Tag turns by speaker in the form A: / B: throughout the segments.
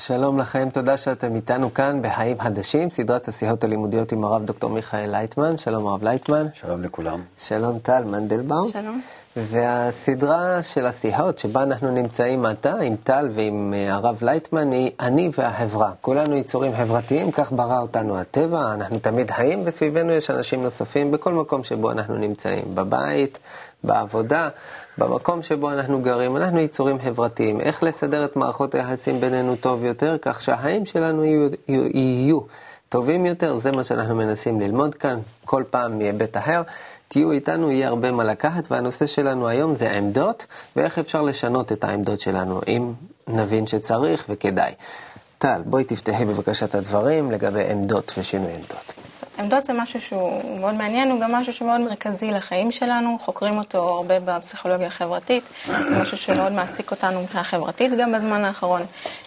A: שלום לכם, תודה שאתם איתנו כאן בחיים חדשים, סדרת השיחות הלימודיות עם הרב דוקטור מיכאל לייטמן. שלום הרב לייטמן.
B: שלום לכולם.
A: שלום טל מנדלבאום.
C: שלום.
A: והסדרה של השיחות שבה אנחנו נמצאים עתה עם טל ועם הרב לייטמן היא אני והחברה. כולנו יצורים חברתיים, כך ברא אותנו הטבע, אנחנו תמיד חיים וסביבנו יש אנשים נוספים בכל מקום שבו אנחנו נמצאים, בבית, בעבודה, במקום שבו אנחנו גרים, אנחנו יצורים חברתיים. איך לסדר את מערכות היחסים בינינו טוב יותר, כך שהחיים שלנו יהיו טובים יותר, זה מה שאנחנו מנסים ללמוד כאן, כל פעם מהיבט אחר. תהיו איתנו, יהיה הרבה מה לקחת, והנושא שלנו היום זה עמדות, ואיך אפשר לשנות את העמדות שלנו, אם נבין שצריך וכדאי. טל, בואי תפתחי בבקשה את הדברים לגבי עמדות ושינוי עמדות.
C: עמדות זה משהו שהוא מאוד מעניין, הוא גם משהו שמאוד מרכזי לחיים שלנו, חוקרים אותו הרבה בפסיכולוגיה החברתית, משהו שמאוד מעסיק אותנו מבחינה חברתית גם בזמן האחרון.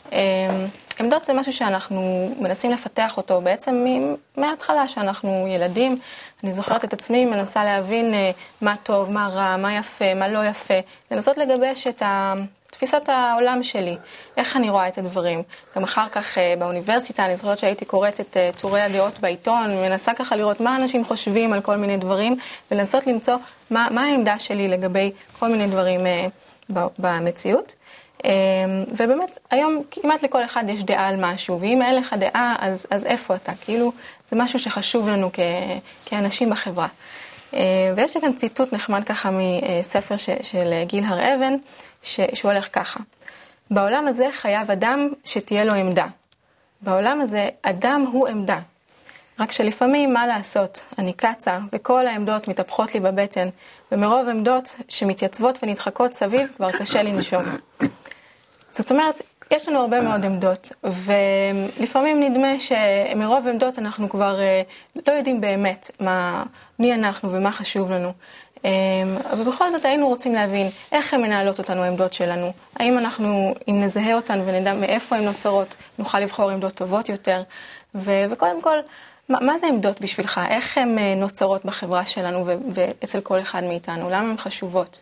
C: עמדות זה משהו שאנחנו מנסים לפתח אותו בעצם מההתחלה שאנחנו ילדים. אני זוכרת את עצמי, מנסה להבין מה טוב, מה רע, מה יפה, מה לא יפה, לנסות לגבש את תפיסת העולם שלי, איך אני רואה את הדברים. גם אחר כך באוניברסיטה, אני זוכרת שהייתי קוראת את טורי הדעות בעיתון, מנסה ככה לראות מה אנשים חושבים על כל מיני דברים, ולנסות למצוא מה העמדה שלי לגבי כל מיני דברים במציאות. ובאמת, היום כמעט לכל אחד יש דעה על משהו, ואם אין לך דעה, אז איפה אתה? כאילו, זה משהו שחשוב לנו כאנשים בחברה. ויש לי כאן ציטוט נחמד ככה מספר של גיל הר-אבן, שהוא הולך ככה. בעולם הזה חייב אדם שתהיה לו עמדה. בעולם הזה אדם הוא עמדה. רק שלפעמים מה לעשות? אני קצה וכל העמדות מתהפכות לי בבטן, ומרוב עמדות שמתייצבות ונדחקות סביב כבר קשה לנשום. זאת אומרת, יש לנו הרבה מאוד עמדות, ולפעמים נדמה שמרוב עמדות אנחנו כבר לא יודעים באמת מי אנחנו ומה חשוב לנו. אבל בכל זאת היינו רוצים להבין איך הן מנהלות אותנו העמדות שלנו. האם אנחנו, אם נזהה אותן ונדע מאיפה הן נוצרות, נוכל לבחור עמדות טובות יותר. וקודם כל, מה זה עמדות בשבילך? איך הן נוצרות בחברה שלנו ואצל כל אחד מאיתנו? למה הן חשובות?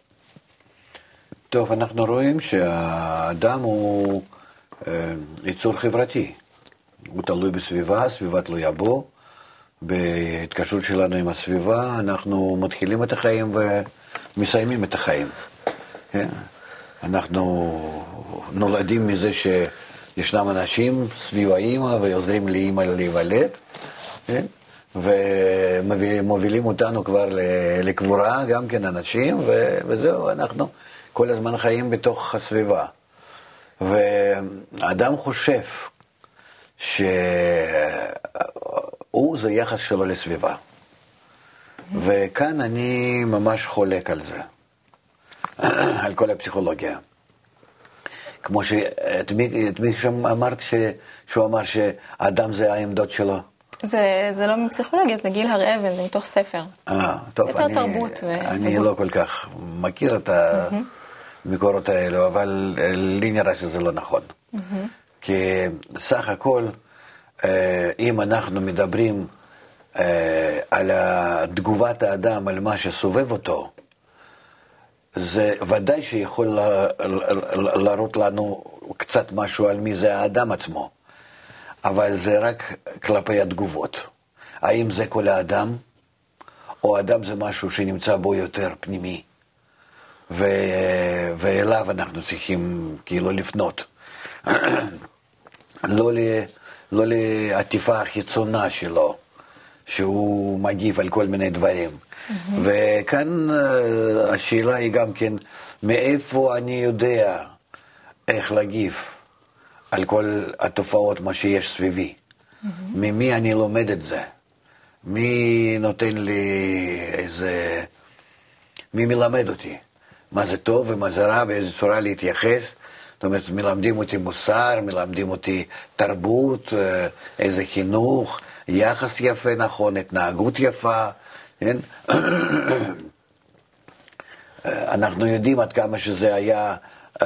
B: טוב, אנחנו רואים שהאדם הוא יצור חברתי. הוא תלוי בסביבה, הסביבה תלויה בו. בהתקשרות שלנו עם הסביבה, אנחנו מתחילים את החיים ומסיימים את החיים. אנחנו נולדים מזה שישנם אנשים סביב האמא ועוזרים לאמא להיוולד, ומובילים אותנו כבר לקבורה, גם כן אנשים, וזהו, אנחנו כל הזמן חיים בתוך הסביבה. והאדם חושב זה יחס שלו לסביבה. וכאן אני ממש חולק על זה, על כל הפסיכולוגיה. כמו שאת מי שם אמרת שהוא אמר שהאדם זה העמדות שלו?
C: זה לא מפסיכולוגיה, זה גיל הר-אבן, זה מתוך ספר.
B: טוב,
C: יותר תרבות.
B: אני לא כל כך מכיר את המקורות האלו, אבל לי נראה שזה לא נכון. כי סך הכל, אם אנחנו מדברים על תגובת האדם, על מה שסובב אותו, זה ודאי שיכול להראות לנו קצת משהו על מי זה האדם עצמו, אבל זה רק כלפי התגובות. האם זה כל האדם, או האדם זה משהו שנמצא בו יותר פנימי, ואליו אנחנו צריכים כאילו לפנות. לא לעטיפה החיצונה שלו, שהוא מגיב על כל מיני דברים. וכאן השאלה היא גם כן, מאיפה אני יודע איך להגיב על כל התופעות, מה שיש סביבי? ממי אני לומד את זה? מי נותן לי איזה... מי מלמד אותי? מה זה טוב ומה זה רע, באיזה צורה להתייחס? זאת אומרת, מלמדים אותי מוסר, מלמדים אותי תרבות, איזה חינוך, יחס יפה, נכון, התנהגות יפה, כן? אנחנו יודעים עד כמה שזה היה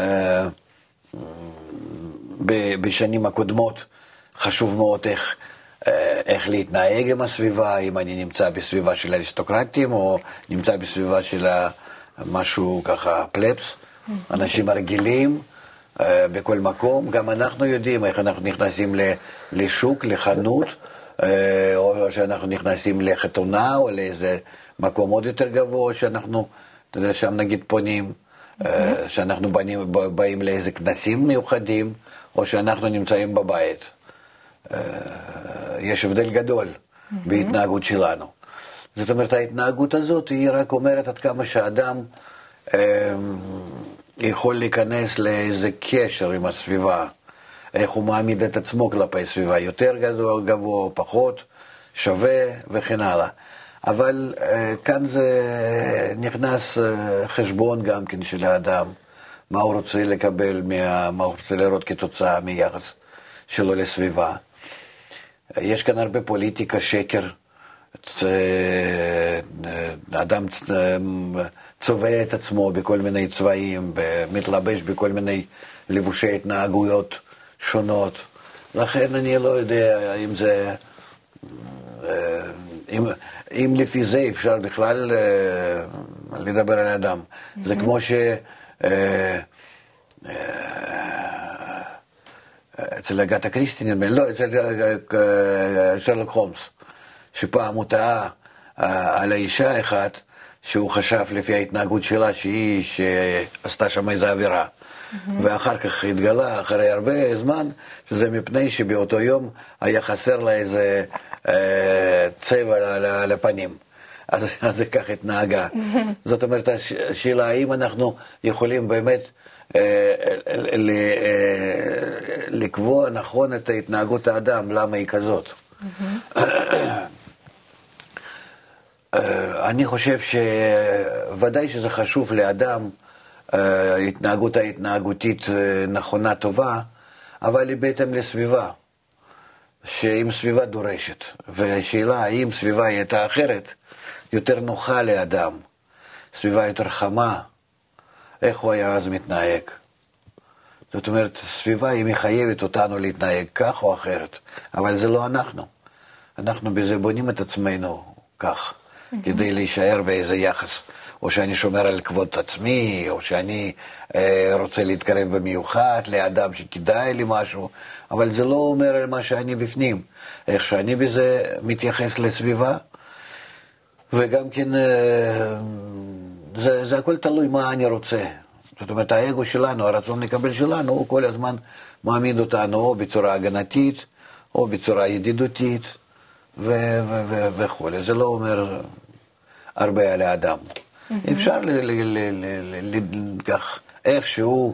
B: בשנים הקודמות, חשוב מאוד איך להתנהג עם הסביבה, אם אני נמצא בסביבה של אריסטוקרטים, או נמצא בסביבה של משהו ככה פלפס, אנשים רגילים, בכל מקום. גם אנחנו יודעים איך אנחנו נכנסים לשוק, לחנות, או שאנחנו נכנסים לחתונה, או לאיזה מקום עוד יותר גבוה, שאנחנו שם נגיד פונים, שאנחנו באים לאיזה כנסים מיוחדים, או שאנחנו נמצאים בבית. יש הבדל גדול בהתנהגות שלנו. זאת אומרת, ההתנהגות הזאת היא רק אומרת עד כמה שאדם יכול להיכנס לאיזה קשר עם הסביבה, איך הוא מעמיד את עצמו כלפי סביבה, יותר גבוה, פחות, שווה וכן הלאה. אבל כאן זה נכנס חשבון גם כן של האדם, מה הוא רוצה לקבל, מה הוא רוצה לראות כתוצאה מיחס שלו לסביבה. יש כאן הרבה פוליטיקה, שקר, אדם צובע את עצמו בכל מיני צבעים, מתלבש בכל מיני לבושי התנהגויות שונות. לכן אני לא יודע אם זה, אם לפי זה אפשר בכלל לדבר על האדם. זה כמו אצל אגתה קריסטי, לא, אצל שרלוק הולמס, שפעם הוא טעה על האישה אחת, שהוא חשב לפי ההתנהגות שלה שהיא שעשתה שם איזו עבירה. ואחר כך התגלה, אחרי הרבה זמן, שזה מפני שבאותו יום היה חסר לה איזה צבע על הפנים. אז זה כך התנהגה. זאת אומרת, השאלה, האם אנחנו יכולים באמת לקבוע נכון את התנהגות האדם, למה היא כזאת? אני חושב שוודאי שזה חשוב לאדם, התנהגות ההתנהגותית נכונה, טובה, אבל היא בהתאם לסביבה, שאם סביבה דורשת. והשאלה, האם סביבה הייתה אחרת, יותר נוחה לאדם, סביבה יותר חמה, איך הוא היה אז מתנהג? זאת אומרת, סביבה היא מחייבת אותנו להתנהג כך או אחרת, אבל זה לא אנחנו. אנחנו בזה בונים את עצמנו כך, כדי להישאר באיזה יחס. או שאני שומר על כבוד עצמי, או שאני רוצה להתקרב במיוחד לאדם שכדאי לי משהו, אבל זה לא אומר על מה שאני בפנים. איך שאני בזה מתייחס לסביבה, וגם כן זה הכל תלוי מה אני רוצה. זאת אומרת, האגו שלנו, הרצון לקבל שלנו, הוא כל הזמן מעמיד אותנו או בצורה הגנתית, או בצורה ידידותית, וכו'. זה לא אומר הרבה על האדם. אפשר כך איכשהו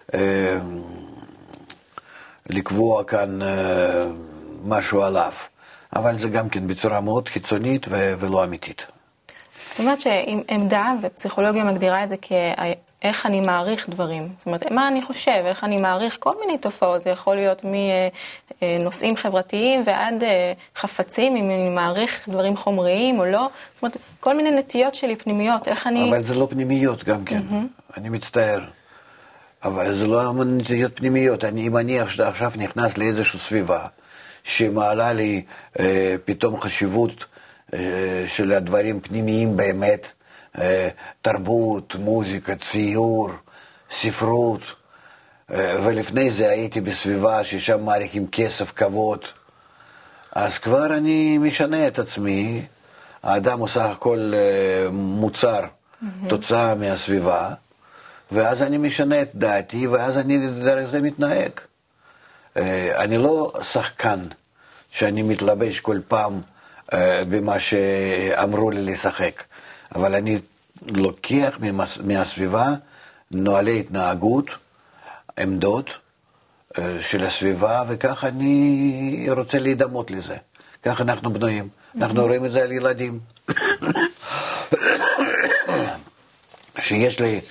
B: לקבוע כאן משהו עליו, אבל זה גם כן בצורה מאוד חיצונית ולא אמיתית.
C: זאת אומרת שעמדה ופסיכולוגיה מגדירה את זה כאיך אני מעריך דברים. זאת אומרת, מה אני חושב, איך אני מעריך כל מיני תופעות. זה יכול להיות מנושאים חברתיים ועד חפצים, אם אני מעריך דברים חומריים או לא. זאת אומרת, כל מיני נטיות שלי פנימיות, איך אני... אבל
B: זה לא פנימיות גם כן, אני מצטער. אבל זה לא נטיות פנימיות. אם אני עכשיו נכנס לאיזושהי סביבה, שמעלה לי פתאום חשיבות של הדברים פנימיים באמת, תרבות, מוזיקה, ציור, ספרות, ולפני זה הייתי בסביבה ששם מעריכים כסף, כבוד, אז כבר אני משנה את עצמי. האדם הוא סך הכל מוצר, תוצאה מהסביבה, ואז אני משנה את דעתי, ואז אני דרך זה מתנהג. אני לא שחקן שאני מתלבש כל פעם במה שאמרו לי לשחק, אבל אני לוקח מהסביבה נוהלי התנהגות, עמדות של הסביבה, וכך אני רוצה להידמות לזה. כך אנחנו בנויים. אנחנו רואים את זה על ילדים. שיש לי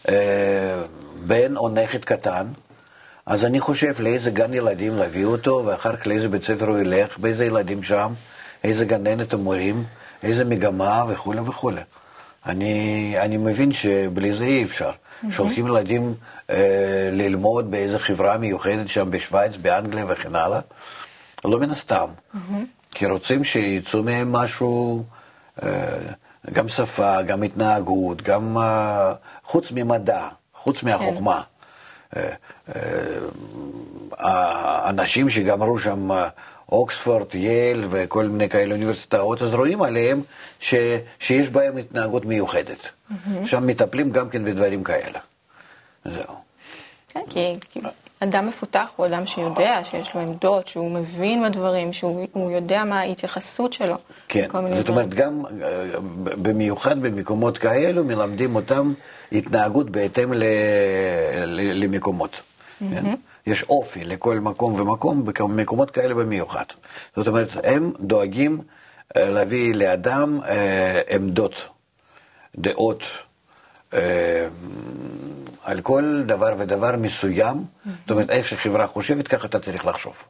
B: בן או נכד קטן, אז אני חושב לאיזה גן ילדים להביא אותו, ואחר כך לאיזה בית ספר הוא ילך, באיזה ילדים שם, איזה גננת המורים, איזה מגמה וכו' וכו'. אני מבין שבלי זה אי אפשר. שולחים ילדים ללמוד באיזה חברה מיוחדת שם בשוויץ, באנגליה וכן הלאה. לא מן הסתם. כי רוצים שיצאו מהם משהו, גם שפה, גם התנהגות, גם חוץ ממדע, חוץ מהחוכמה. האנשים שגמרו שם אוקספורד, יייל וכל מיני כאלה אוניברסיטאות, אז רואים עליהם שיש בהם התנהגות מיוחדת. שם מטפלים גם כן בדברים כאלה. זהו.
C: כן, כי אדם מפותח הוא אדם שיודע, שיש לו עמדות, שהוא מבין בדברים, שהוא יודע מה ההתייחסות שלו.
B: כן, זאת אומרת, גם במיוחד במקומות כאלו מלמדים אותם התנהגות בהתאם למקומות. יש אופי לכל מקום ומקום, במקומות כאלה במיוחד. זאת אומרת, הם דואגים להביא לאדם עמדות, דעות, על כל דבר ודבר מסוים, זאת אומרת, איך שחברה חושבת, ככה אתה צריך לחשוב.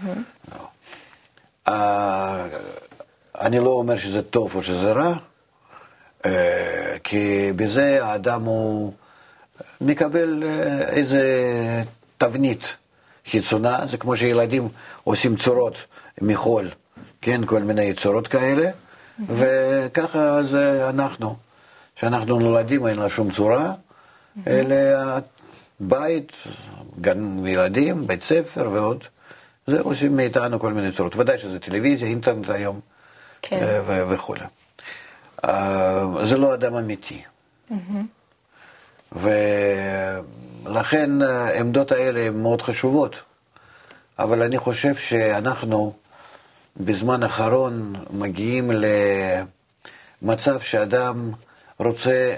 B: אני לא אומר שזה טוב או שזה רע, כי בזה האדם הוא מקבל איזה תבנית חיצונה, זה כמו שילדים עושים צורות מחול, כן, כל מיני צורות כאלה, וככה זה אנחנו. שאנחנו נולדים אין לה שום צורה, אלא בית, גן ילדים, בית ספר ועוד, זה עושים מאיתנו כל מיני צורות. ודאי שזה טלוויזיה, אינטרנט היום, כן. וכו'. זה לא אדם אמיתי. ולכן העמדות האלה הן מאוד חשובות, אבל אני חושב שאנחנו בזמן האחרון מגיעים למצב שאדם רוצה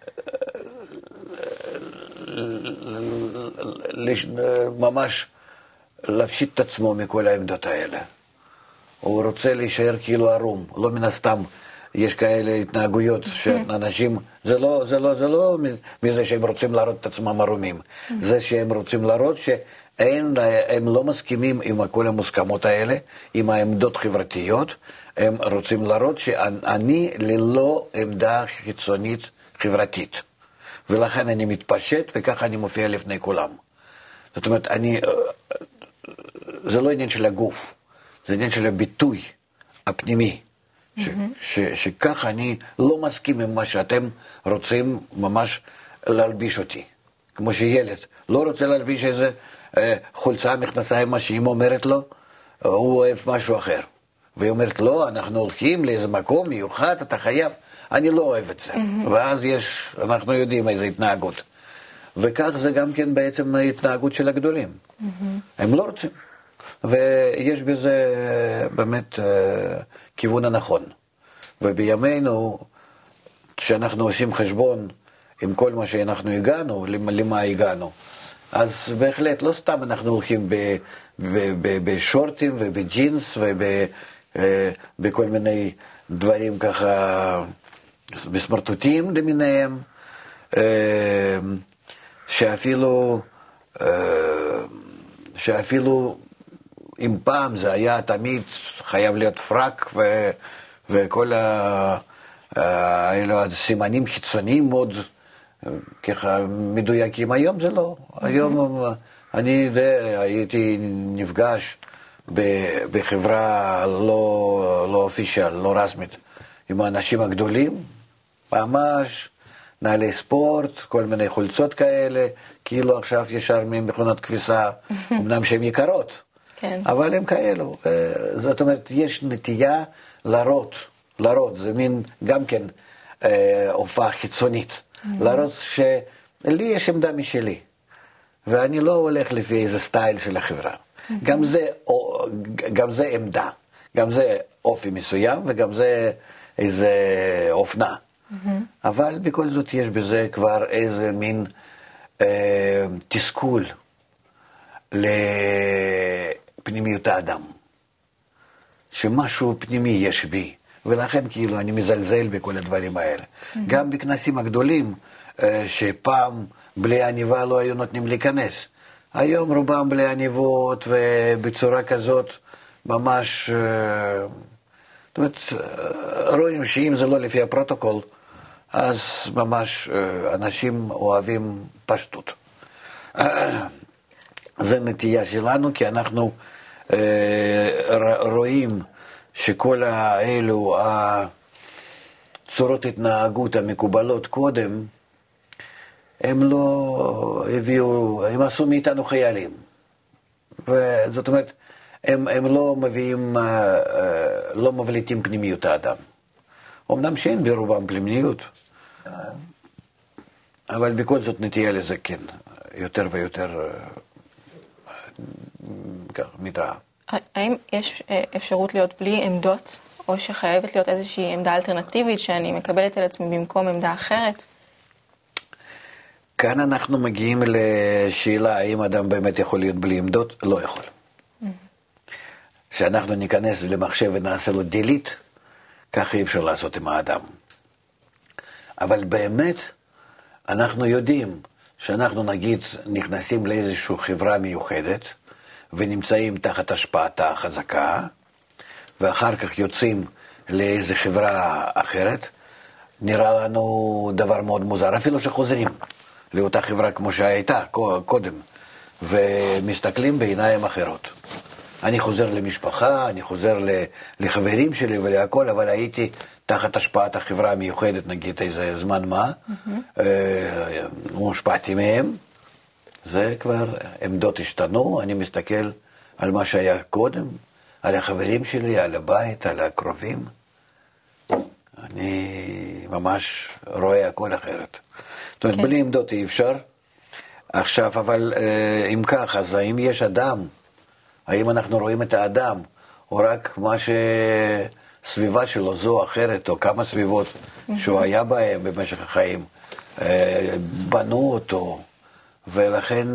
B: ממש להפשיט את עצמו מכל העמדות האלה. הוא רוצה להישאר כאילו ערום, לא מן הסתם. יש כאלה התנהגויות שאנשים, זה לא מזה שהם רוצים להראות את עצמם ערומים, זה שהם רוצים להראות שהם לא מסכימים עם כל המוסכמות האלה, עם העמדות חברתיות, הם רוצים להראות שאני ללא עמדה חיצונית חברתית, ולכן אני מתפשט וככה אני מופיע לפני כולם. זאת אומרת, זה לא עניין של הגוף, זה עניין של הביטוי הפנימי. שככה אני לא מסכים עם מה שאתם רוצים ממש להלביש אותי. כמו שילד לא רוצה להלביש איזה חולצה, מכנסיים, מה שאמא אומרת לו, הוא אוהב משהו אחר. והיא אומרת, לא, אנחנו הולכים לאיזה מקום מיוחד, אתה חייב. אני לא אוהב את זה. ואז אנחנו יודעים איזו התנהגות. וכך זה גם כן בעצם ההתנהגות של הגדולים. הם לא רוצים. ויש בזה באמת כיוון הנכון. ובימינו, כשאנחנו עושים חשבון עם כל מה שאנחנו הגענו, למה הגענו, אז בהחלט לא סתם אנחנו הולכים בשורטים ובג'ינס ובכל מיני דברים ככה בסמרטוטים למיניהם, שאפילו אם פעם זה היה תמיד חייב להיות פרק וכל האלו הסימנים חיצוניים מאוד ככה מדויקים, היום זה לא. היום אני הייתי נפגש בחברה לא אופישיאל, לא רשמית, עם האנשים הגדולים, ממש נעלי ספורט, כל מיני חולצות כאלה, כאילו עכשיו ישר ממכונת כביסה, אמנם שהן יקרות.
C: כן.
B: אבל הם כאלו, זאת אומרת, יש נטייה להראות, זה מין גם כן הופעה חיצונית, להראות שלי יש עמדה משלי, ואני לא הולך לפי איזה סטייל של החברה. גם זה עמדה, גם זה אופי מסוים, וגם זה איזה אופנה. אבל בכל זאת יש בזה כבר איזה מין תסכול לפנימיות האדם, שמשהו פנימי יש בי, ולכן כאילו אני מזלזל בכל הדברים האלה. גם בכנסים הגדולים, שפעם בלי עניבה לא היו נותנים להיכנס, היום רובם בלי עניבות ובצורה כזאת ממש, זאת אומרת, רואים שאם זה לא לפי הפרוטוקול, אז ממש אנשים אוהבים פשטות. זה נטייה שלנו, כי אנחנו רואים שכל האלו הצורות התנהגות המקובלות קודם, הם לא הביאו, הם עשו מאיתנו חיילים. וזאת אומרת, הם לא מביאים, לא מבליטים פנימיות האדם. אמנם שאין ברובם פנימיות, אבל בכל זאת נטייה לזה כן, יותר ויותר מתראה.
C: האם יש אפשרות להיות בלי עמדות, או שחייבת להיות איזושהי עמדה אלטרנטיבית שאני מקבלת על עצמי במקום עמדה אחרת?
B: כאן אנחנו מגיעים לשאלה האם אדם באמת יכול להיות בלי עמדות, לא יכול. שאנחנו ניכנס למחשב ונעשה לו delete, ככה אי אפשר לעשות עם האדם. אבל באמת אנחנו יודעים שאנחנו נגיד נכנסים לאיזושהי חברה מיוחדת, ונמצאים תחת השפעתה חזקה, ואחר כך יוצאים לאיזו חברה אחרת, נראה לנו דבר מאוד מוזר, אפילו שחוזרים לאותה חברה כמו שהייתה קודם, ומסתכלים בעיניים אחרות. אני חוזר למשפחה, אני חוזר לחברים שלי ולהכל, אבל הייתי תחת השפעת החברה המיוחדת, נגיד איזה זמן מה, מושפעתי מהם, זה כבר עמדות השתנו, אני מסתכל על מה שהיה קודם, על החברים שלי, על הבית, על הקרובים, אני ממש רואה הכל אחרת. זאת אומרת, בלי עמדות אי אפשר. עכשיו, אבל אם כך, אז האם יש אדם, האם אנחנו רואים את האדם, או רק מה שסביבה שלו זו אחרת, או כמה סביבות שהוא היה בהם במשך החיים, בנו אותו, ולכן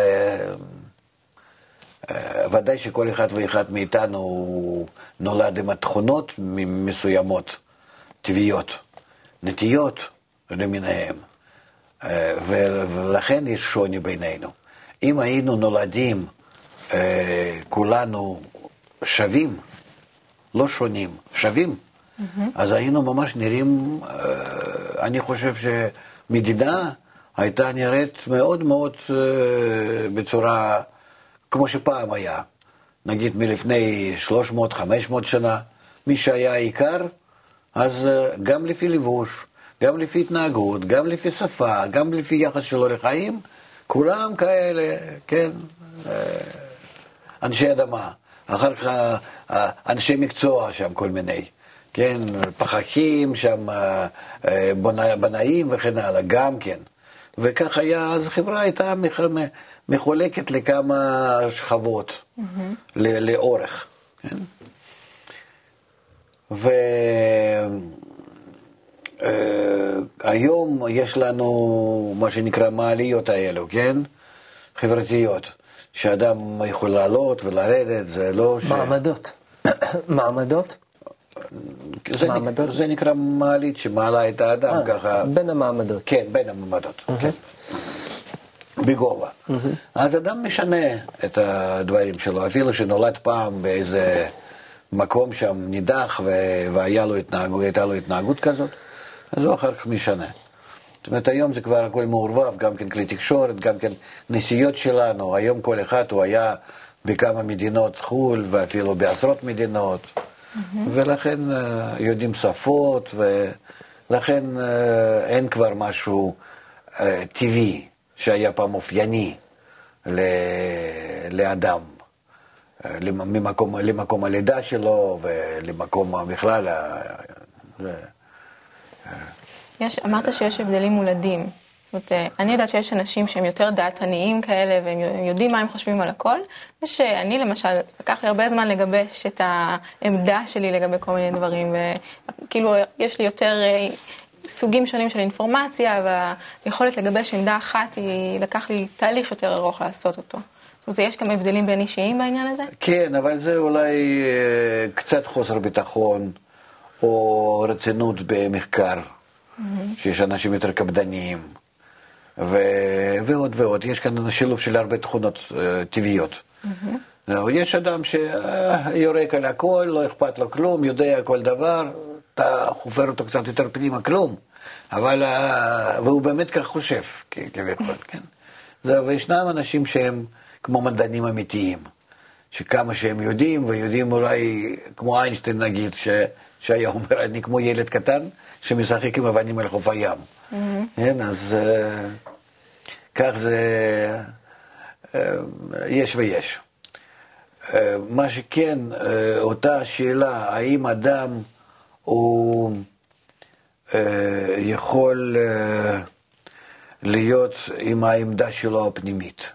B: ודאי שכל אחד ואחד מאיתנו נולד עם התכונות מסוימות, טבעיות, נטיות למיניהם, ולכן יש שוני בינינו. אם היינו נולדים כולנו שווים, לא שונים, שווים, אז היינו ממש נראים, אני חושב שמדינה הייתה נראית מאוד מאוד בצורה כמו שפעם היה, נגיד מלפני 300-500 שנה, מי שהיה עיקר, אז גם לפי לבוש, גם לפי התנהגות, גם לפי שפה, גם לפי יחס שלו לחיים, כולם כאלה, כן, אנשי אדמה, אחר כך אנשי מקצוע שם כל מיני, כן, פחחים שם, בנאים וכן הלאה, גם כן. וכך היה, אז חברה הייתה מחולקת לכמה שכבות, לאורך, כן? והיום יש לנו מה שנקרא מעליות האלו, כן? חברתיות, שאדם יכול לעלות ולרדת, זה לא ש...
A: מעמדות. מעמדות?
B: זה נקרא מעלית שמעלה את האדם ככה.
A: בין המעמדות.
B: כן, בין המעמדות. כן. בגובה. אז אדם משנה את הדברים שלו, אפילו שנולד פעם באיזה מקום שם נידח והייתה לו התנהגות כזאת, אז הוא אחר כך משנה. זאת אומרת, היום זה כבר הכל מעורבב, גם כן כלי תקשורת, גם כן נסיעות שלנו, היום כל אחד הוא היה בכמה מדינות חול ואפילו בעשרות מדינות, ולכן יודעים שפות, ולכן אין כבר משהו טבעי שהיה פעם אופייני לאדם, למקום הלידה שלו ולמקום בכלל.
C: אמרת שיש הבדלים מולדים. זאת אומרת, אני יודעת שיש אנשים שהם יותר דעתניים כאלה, והם יודעים מה הם חושבים על הכל, ושאני למשל, לקח לי הרבה זמן לגבש את העמדה שלי לגבי כל מיני דברים, וכאילו יש לי יותר סוגים שונים של אינפורמציה, והיכולת לגבש עמדה אחת, לקח לי תהליך יותר ארוך לעשות אותו. זאת אומרת, יש גם הבדלים בין אישיים בעניין הזה?
B: כן, אבל זה אולי קצת חוסר ביטחון, או רצינות במחקר, שיש אנשים יותר קפדניים, ועוד ועוד. יש כאן שילוב של הרבה תכונות טבעיות. יש אדם שיורק על הכל, לא אכפת לו כלום, יודע כל דבר, אתה חופר אותו קצת יותר פנימה, כלום. אבל, והוא באמת כך חושב, כביכול, כן? וישנם אנשים שהם כמו מדענים אמיתיים, שכמה שהם יודעים, ויודעים אולי, כמו איינשטיין נגיד, שהיה אומר, אני כמו ילד קטן, שמשחק עם אבנים על חוף הים. כן, אז כך זה, יש ויש. מה שכן, אותה שאלה, האם אדם הוא יכול להיות עם העמדה שלו הפנימית.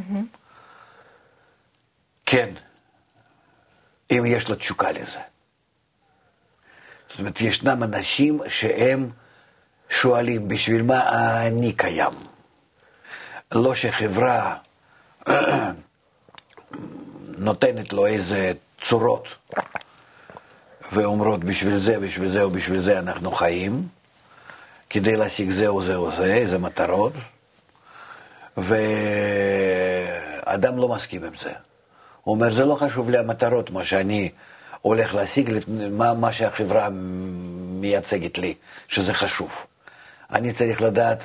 B: כן, אם יש לו תשוקה לזה. זאת אומרת, ישנם אנשים שהם שואלים, בשביל מה אני קיים? לא שחברה נותנת לו איזה צורות, ואומרות בשביל זה, בשביל זה ובשביל זה אנחנו חיים, כדי להשיג זה או זה או זה, איזה מטרות, ואדם לא מסכים עם זה. הוא אומר, זה לא חשוב לי המטרות, מה שאני הולך להשיג, מה שהחברה מייצגת לי, שזה חשוב. אני צריך לדעת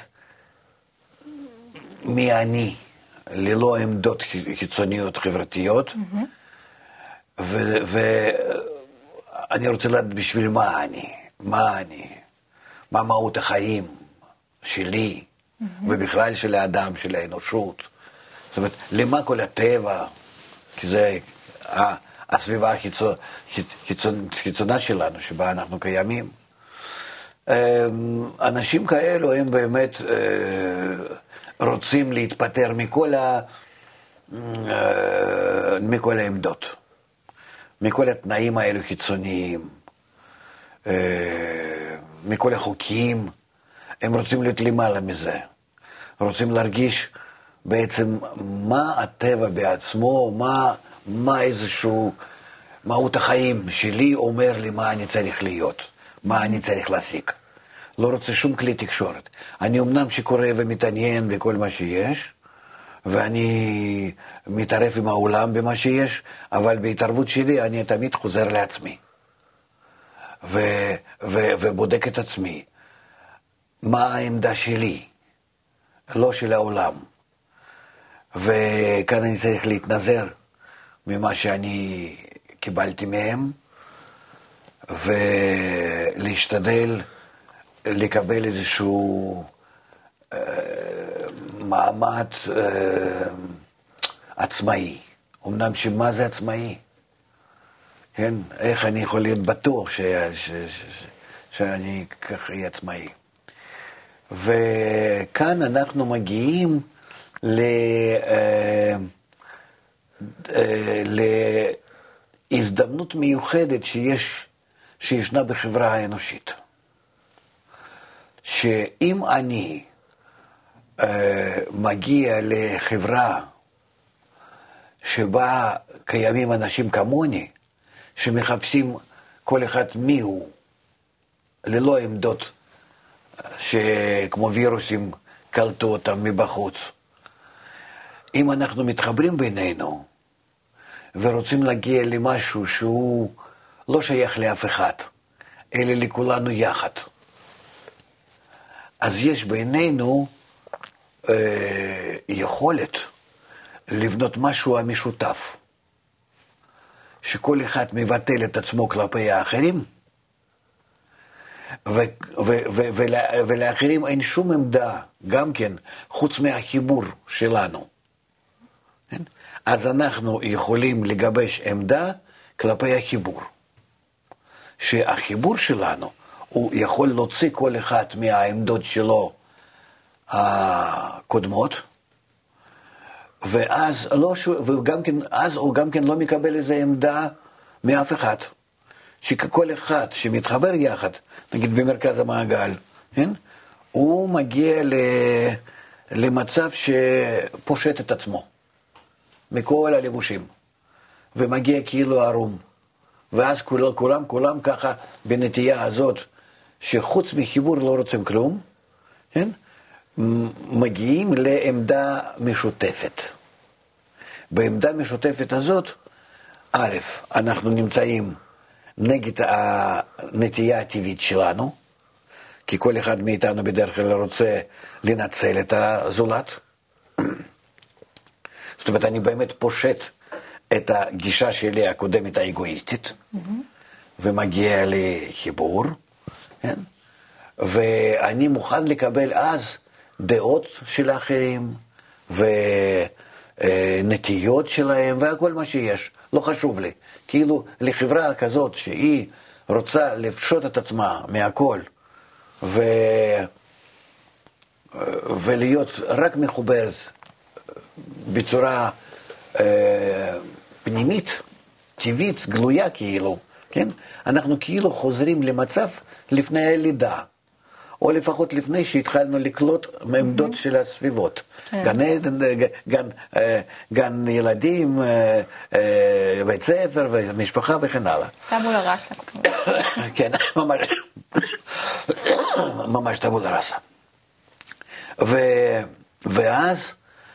B: מי אני, ללא עמדות חיצוניות חברתיות, ואני רוצה לדעת בשביל מה אני, מה מהות החיים שלי, ובכלל של האדם, של האנושות. זאת אומרת, למה כל הטבע, כי זה הסביבה החיצונה שלנו, שבה אנחנו קיימים. אנשים כאלו הם באמת רוצים להתפטר מכל העמדות, מכל התנאים האלו חיצוניים, מכל החוקים. הם רוצים להיות למעלה מזה, רוצים להרגיש בעצם מה הטבע בעצמו, מה איזשהו מהות החיים שלי אומר לי מה אני צריך להיות, מה אני צריך להשיג. לא רוצה שום כלי תקשורת. אני אמנם שקורא ומתעניין בכל מה שיש, ואני מתערב עם העולם במה שיש, אבל בהתערבות שלי אני תמיד חוזר לעצמי. ובודק את עצמי. מה העמדה שלי, לא של העולם. וכאן אני צריך להתנזר ממה שאני קיבלתי מהם, ולהשתדל לקבל איזשהו מעמד עצמאי. אמנם שמה זה עצמאי? כן? איך אני יכול להיות בטוח שאני ככה אהיה עצמאי? וכאן אנחנו מגיעים להזדמנות מיוחדת שישנה בחברה האנושית. שאם אני מגיע לחברה שבה קיימים אנשים כמוני, שמחפשים כל אחד מיהו, ללא עמדות שכמו וירוסים קלטו אותם מבחוץ. אם אנחנו מתחברים בינינו ורוצים להגיע למשהו שהוא לא שייך לאף אחד, אלא לכולנו יחד, אז יש בינינו יכולת לבנות משהו המשותף, שכל אחד מבטל את עצמו כלפי האחרים, ולאחרים אין שום עמדה, גם כן, חוץ מהחיבור שלנו. אז אנחנו יכולים לגבש עמדה כלפי החיבור. שהחיבור שלנו, הוא יכול להוציא כל אחד מהעמדות שלו הקודמות, ואז הוא גם כן לא מקבל איזו עמדה מאף אחד. שכל אחד שמתחבר יחד, נגיד במרכז המעגל, כן? הוא מגיע למצב שפושט את עצמו מכל הלבושים, ומגיע כאילו ערום, ואז כולם ככה בנטייה הזאת, שחוץ מחיבור לא רוצים כלום, כן? מגיעים לעמדה משותפת. בעמדה משותפת הזאת, א', אנחנו נמצאים נגד הנטייה הטבעית שלנו, כי כל אחד מאיתנו בדרך כלל רוצה לנצל את הזולת. זאת אומרת, אני באמת פושט את הגישה שלי הקודמת האגואיסטית, ומגיע לחיבור, כן? ואני מוכן לקבל אז דעות של האחרים, ונטיות שלהם, והכל מה שיש. לא חשוב לי. כאילו, לחברה כזאת שהיא רוצה לפשוט את עצמה מהכל, ולהיות רק מחוברת בצורה פנימית, טבעית, גלויה כאילו, כן? אנחנו כאילו חוזרים למצב לפני הלידה, או לפחות לפני שהתחלנו לקלוט מעמדות של הסביבות. גן ילדים, בית ספר ומשפחה וכן הלאה.
C: טבולה ראסה.
B: כן, ממש טבולה ראסה. ואז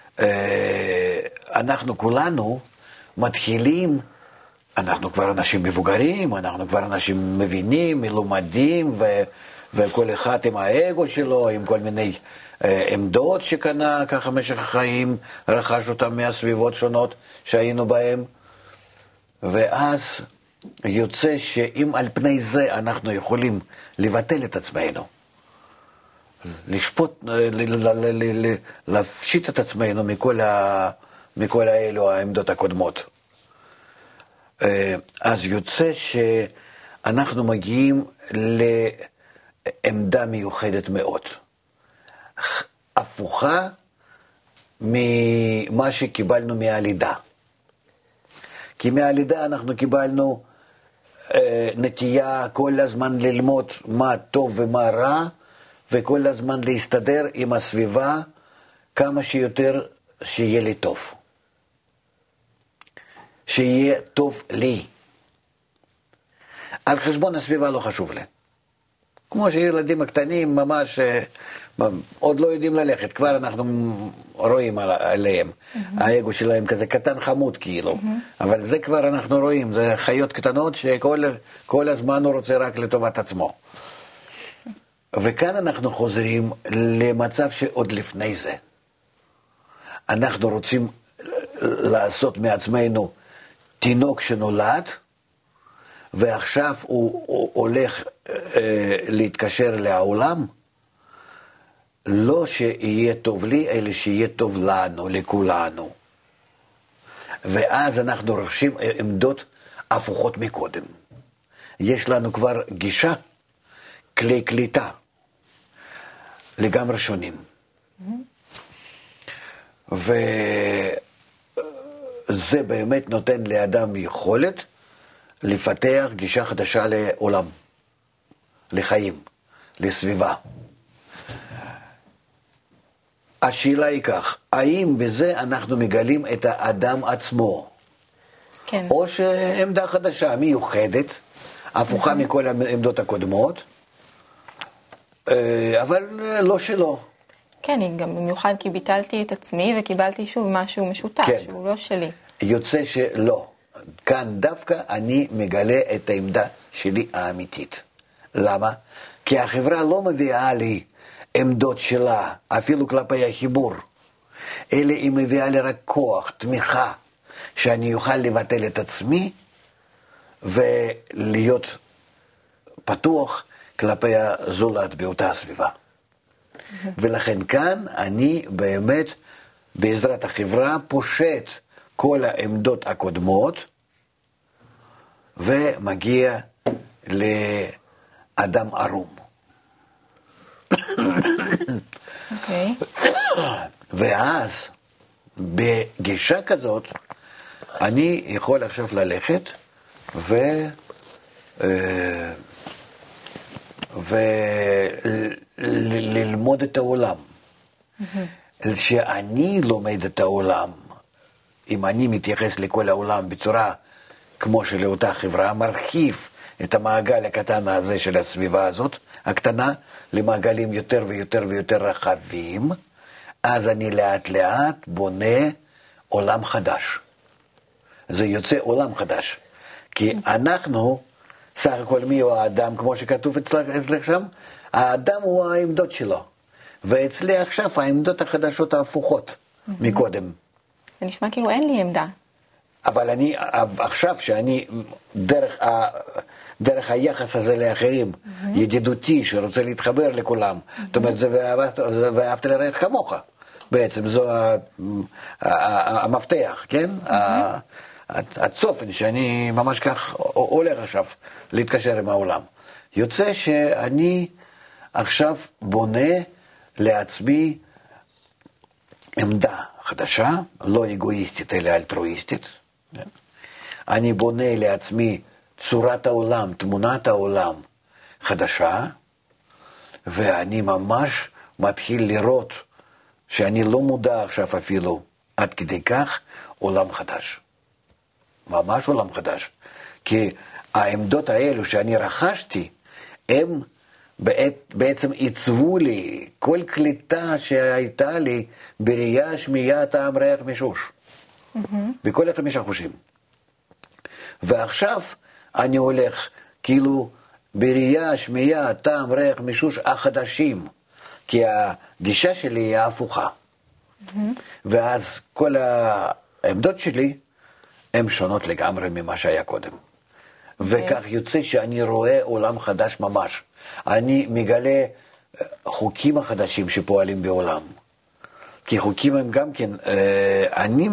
B: אנחנו כולנו מתחילים, אנחנו כבר אנשים מבוגרים, אנחנו כבר אנשים מבינים, מלומדים, וכל אחד עם האגו שלו, עם כל מיני עמדות שקנה ככה במשך החיים, רכש אותם מהסביבות שונות שהיינו בהם, ואז יוצא שאם על פני זה אנחנו יכולים לבטל את עצמנו, לשפוט, להפשיט את עצמנו מכל האלו העמדות הקודמות. אז יוצא שאנחנו מגיעים לעמדה מיוחדת מאוד, הפוכה ממה שקיבלנו מהלידה. כי מהלידה אנחנו קיבלנו נטייה כל הזמן ללמוד מה טוב ומה רע, וכל הזמן להסתדר עם הסביבה כמה שיותר שיהיה לי טוב. שיהיה טוב לי. על חשבון הסביבה לא חשוב לי. כמו שילדים הקטנים ממש עוד לא יודעים ללכת, כבר אנחנו רואים עליהם. האגו שלהם כזה קטן חמוד כאילו. אבל זה כבר אנחנו רואים, זה חיות קטנות שכל הזמן הוא רוצה רק לטובת עצמו. וכאן אנחנו חוזרים למצב שעוד לפני זה. אנחנו רוצים לעשות מעצמנו תינוק שנולד, ועכשיו הוא הולך להתקשר לעולם, לא שיהיה טוב לי, אלא שיהיה טוב לנו, לכולנו. ואז אנחנו רוכשים עמדות הפוכות מקודם. יש לנו כבר גישה, כלי קליטה, לגמרי שונים. וזה באמת נותן לאדם יכולת לפתח גישה חדשה לעולם, לחיים, לסביבה. השאלה היא כך, האם בזה אנחנו מגלים את האדם עצמו?
C: כן.
B: או שעמדה חדשה, מיוחדת, הפוכה מכל העמדות הקודמות, אבל לא שלו.
C: כן, גם במיוחד כי ביטלתי את עצמי וקיבלתי שוב משהו משותף, כן. שהוא לא שלי.
B: יוצא שלא. כאן דווקא אני מגלה את העמדה שלי האמיתית. למה? כי החברה לא מביאה לי עמדות שלה, אפילו כלפי החיבור, אלא היא מביאה לי רק כוח, תמיכה, שאני אוכל לבטל את עצמי ולהיות פתוח כלפי הזולת באותה הסביבה. ולכן כאן אני באמת בעזרת החברה פושט כל העמדות הקודמות ומגיע לאדם ערום.
C: אוקיי.
B: ואז בגישה כזאת אני יכול עכשיו ללכת וללמוד את העולם. שאני לומד את העולם, אם אני מתייחס לכל העולם בצורה כמו שלאותה חברה, מרחיב את המעגל הקטן הזה של הסביבה הזאת, הקטנה, למעגלים יותר ויותר ויותר רחבים, אז אני לאט לאט בונה עולם חדש. זה יוצא עולם חדש. כי אנחנו, סך הכל מי הוא האדם, כמו שכתוב אצלך שם, האדם הוא העמדות שלו. ואצלי עכשיו העמדות החדשות ההפוכות מקודם.
C: זה נשמע כאילו אין לי עמדה.
B: אבל אני, עכשיו שאני דרך דרך היחס הזה לאחרים, ידידותי, שרוצה להתחבר לכולם. זאת אומרת, זה ואהבת לרעך כמוך. בעצם זו המפתח, כן? הצופן שאני ממש כך הולך עכשיו להתקשר עם העולם. יוצא שאני עכשיו בונה לעצמי עמדה חדשה, לא אגואיסטית אלא אלטרואיסטית. אני בונה לעצמי צורת העולם, תמונת העולם חדשה, ואני ממש מתחיל לראות שאני לא מודע עכשיו אפילו עד כדי כך עולם חדש. ממש עולם חדש. כי העמדות האלו שאני רכשתי, הם בעצם עיצבו לי כל קליטה שהייתה לי בראייה, שמיעה, טעם, ריח, מישוש. בכל 5 חושים. ועכשיו אני הולך כאילו בראייה, שמיעה, טעם, ריח, מישוש החדשים. כי הגישה שלי היא ההפוכה. ואז כל העמדות שלי הן שונות לגמרי ממה שהיה קודם. וכך יוצא שאני רואה עולם חדש ממש. אני מגלה חוקים החדשים שפועלים בעולם. כי חוקים הם גם כן, אני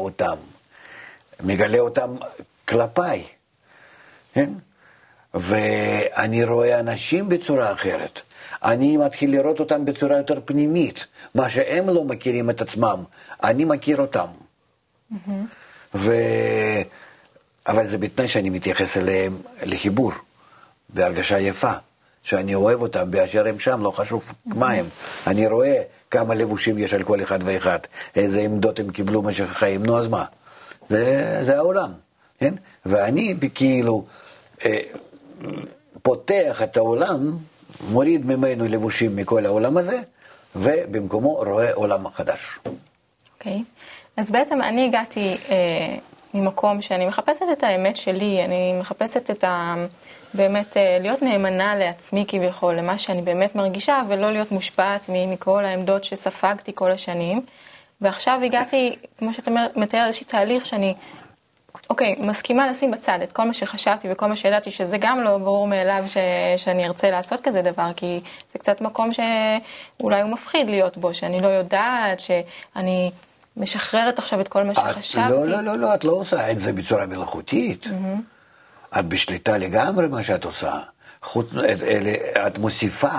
B: מגלה אותם כלפיי. כן? ואני רואה אנשים בצורה אחרת. אני מתחיל לראות אותם בצורה יותר פנימית. מה שהם לא מכירים את עצמם, אני מכיר אותם. אבל זה בתנאי שאני מתייחס אליהם לחיבור, בהרגשה יפה, שאני אוהב אותם באשר הם שם, לא חשוב מה הם. אני רואה כמה לבושים יש על כל אחד ואחד, איזה עמדות הם קיבלו במשך החיים, נו אז מה? זה העולם, כן? ואני כאילו פותח את העולם, מוריד ממנו לבושים מכל העולם הזה, ובמקומו רואה עולם חדש.
C: אוקיי. אז בעצם אני הגעתי ממקום שאני מחפשת את האמת שלי, אני מחפשת את באמת להיות נאמנה לעצמי כביכול, למה שאני באמת מרגישה, ולא להיות מושפעת מכל העמדות שספגתי כל השנים. ועכשיו הגעתי, כמו שאתה מתאר, איזושהי תהליך שאני, אוקיי, מסכימה לשים בצד את כל מה שחשבתי וכל מה שידעתי, שזה גם לא ברור מאליו שאני ארצה לעשות כזה דבר, כי זה קצת מקום שאולי הוא מפחיד להיות בו, שאני לא יודעת, שאני משחררת עכשיו את כל מה שחשבתי.
B: לא, את לא עושה את זה בצורה מלאכותית. את בשליטה לגמרי מה שאת עושה. את מוסיפה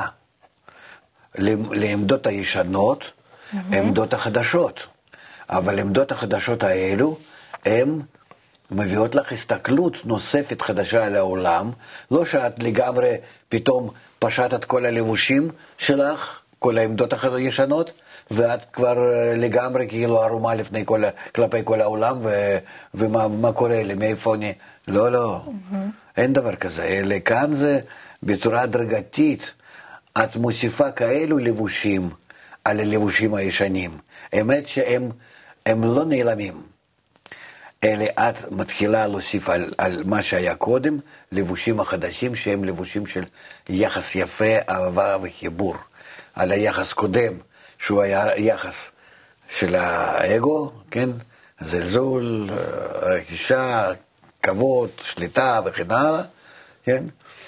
B: לעמדות הישנות, עמדות החדשות. אבל עמדות החדשות האלו, הן מביאות לך הסתכלות נוספת חדשה על העולם, לא שאת לגמרי פתאום פשטת כל הלבושים שלך, כל העמדות הישנות, ואת כבר לגמרי כאילו ערומה כלפי כל העולם, ומה קורה לי, מאיפה אני... לא, אין דבר כזה, אלא כאן זה בצורה הדרגתית, את מוסיפה כאלו לבושים על הלבושים הישנים, האמת שהם לא נעלמים, אלא את מתחילה להוסיף על מה שהיה קודם, לבושים החדשים שהם לבושים של יחס יפה, אהבה וחיבור, על היחס קודם, שהוא היה יחס של האגו, כן? זלזול, רכישה, כבוד, שליטה וכן הלאה, כן?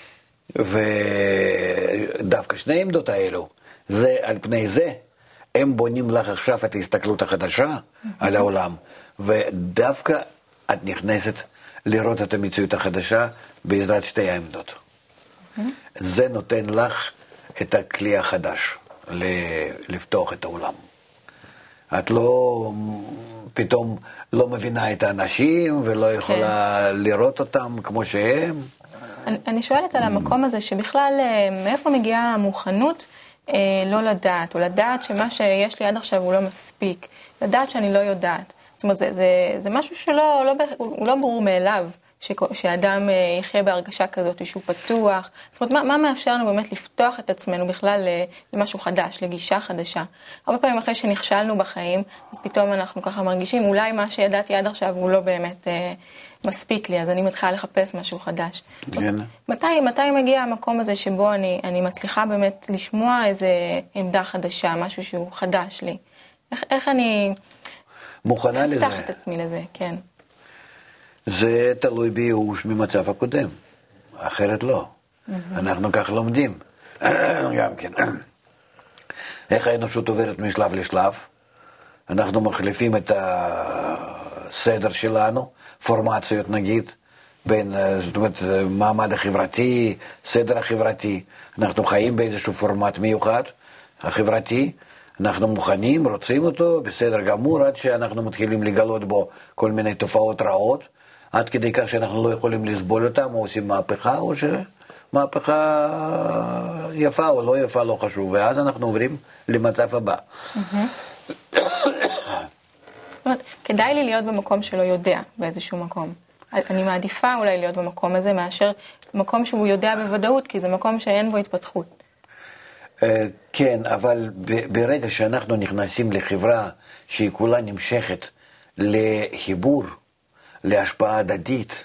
B: ודווקא שני עמדות האלו, זה על פני זה, הם בונים לך עכשיו את ההסתכלות החדשה על העולם, ודווקא את נכנסת לראות את המציאות החדשה בעזרת שתי העמדות. זה נותן לך את הכלי החדש לפתוח את העולם. את לא פתאום לא מבינה את האנשים ולא יכולה לראות אותם כמו שהם.
C: אני שואלת על המקום הזה שבכלל מאיפה מגיעה המוכנות לא לדעת, או לדעת שמה שיש לי עד עכשיו הוא לא מספיק, לדעת שאני לא יודעת. זאת אומרת, זה משהו הוא לא ברור מאליו, שאדם יחיה בהרגשה כזאת, שהוא פתוח. זאת אומרת, מה מאפשר לנו באמת לפתוח את עצמנו בכלל למשהו חדש, לגישה חדשה? הרבה פעמים אחרי שנכשלנו בחיים, אז פתאום אנחנו ככה מרגישים, אולי מה שידעתי עד עכשיו הוא לא באמת מספיק לי, אז אני מתחילה לחפש משהו חדש.
B: כן.
C: מתי מגיע המקום הזה שבו אני מצליחה באמת לשמוע איזה עמדה חדשה, משהו שהוא חדש לי? איך אני...
B: מוכנה לזה.
C: אפתח את עצמי לזה, כן.
B: זה תלוי בייאוש ממצב הקודם. אחרת לא. אנחנו כך לומדים. גם כן. איך האנושות עוברת משלב לשלב? אנחנו מחליפים את הסדר שלנו, פורמציות נגיד, בין, זאת אומרת, מעמד החברתי, סדר החברתי. אנחנו חיים באיזשהו פורמט מיוחד, החברתי, אנחנו מוכנים, רוצים אותו, בסדר גמור, עד שאנחנו מתחילים לגלות בו כל מיני תופעות רעות, עד כדי כך שאנחנו לא יכולים לסבול אותם, או עושים מהפכה, או שמהפכה יפה או לא יפה, לא חשוב, ואז אנחנו עוברים למצב הבא.
C: זאת אומרת, כדאי לי להיות במקום שלא יודע באיזשהו מקום. אני מעדיפה אולי להיות במקום הזה מאשר מקום שהוא יודע בוודאות, כי זה מקום שאין בו התפתחות.
B: כן, אבל ברגע שאנחנו נכנסים לחברה שהיא כולה נמשכת לחיבור, להשפעה הדדית,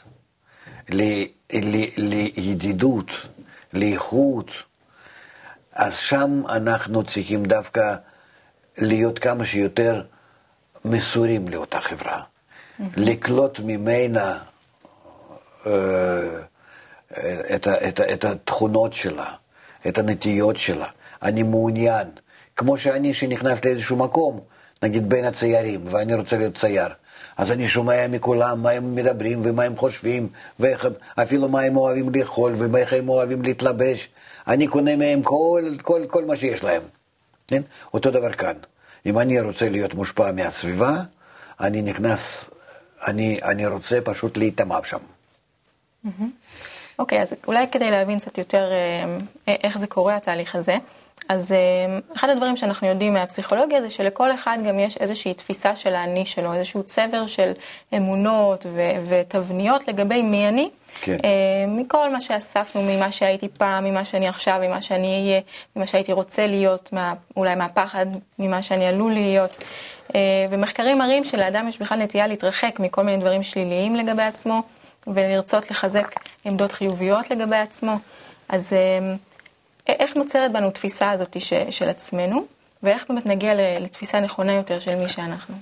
B: לידידות, לאיכות, אז שם אנחנו צריכים דווקא להיות כמה שיותר מסורים לאותה חברה. לקלוט ממנה את התכונות שלה, את הנטיות שלה. אני מעוניין, כמו שאני שנכנס לאיזשהו מקום, נגיד בין הציירים, ואני רוצה להיות צייר, אז אני שומע מכולם מה הם מדברים ומה הם חושבים, ואפילו מה הם אוהבים לאכול ואיך הם אוהבים להתלבש. אני קונה מהם כל מה שיש להם. כן? אותו דבר כאן. אם אני רוצה להיות מושפע מהסביבה, אני נכנס, אני רוצה פשוט להתאמם שם.
C: אוקיי, אז אולי כדי להבין קצת יותר איך זה קורה התהליך הזה, אז אחד הדברים שאנחנו יודעים מהפסיכולוגיה זה שלכל אחד גם יש איזושהי תפיסה של האני שלו, איזשהו צבר של אמונות ותבניות לגבי מי אני,
B: כן.
C: מכל מה שאספנו, ממה שהייתי פעם, ממה שאני עכשיו, ממה שאני אהיה, ממה שהייתי רוצה להיות, אולי מהפחד, ממה שאני עלול להיות. ומחקרים מראים שלאדם יש בכלל נטייה להתרחק מכל מיני דברים שליליים לגבי עצמו, ולרצות לחזק עמדות חיוביות לגבי עצמו. אז איך נוצרת בנו תפיסה הזאת של עצמנו, ואיך באמת נגיע לתפיסה נכונה יותר של מי שאנחנו?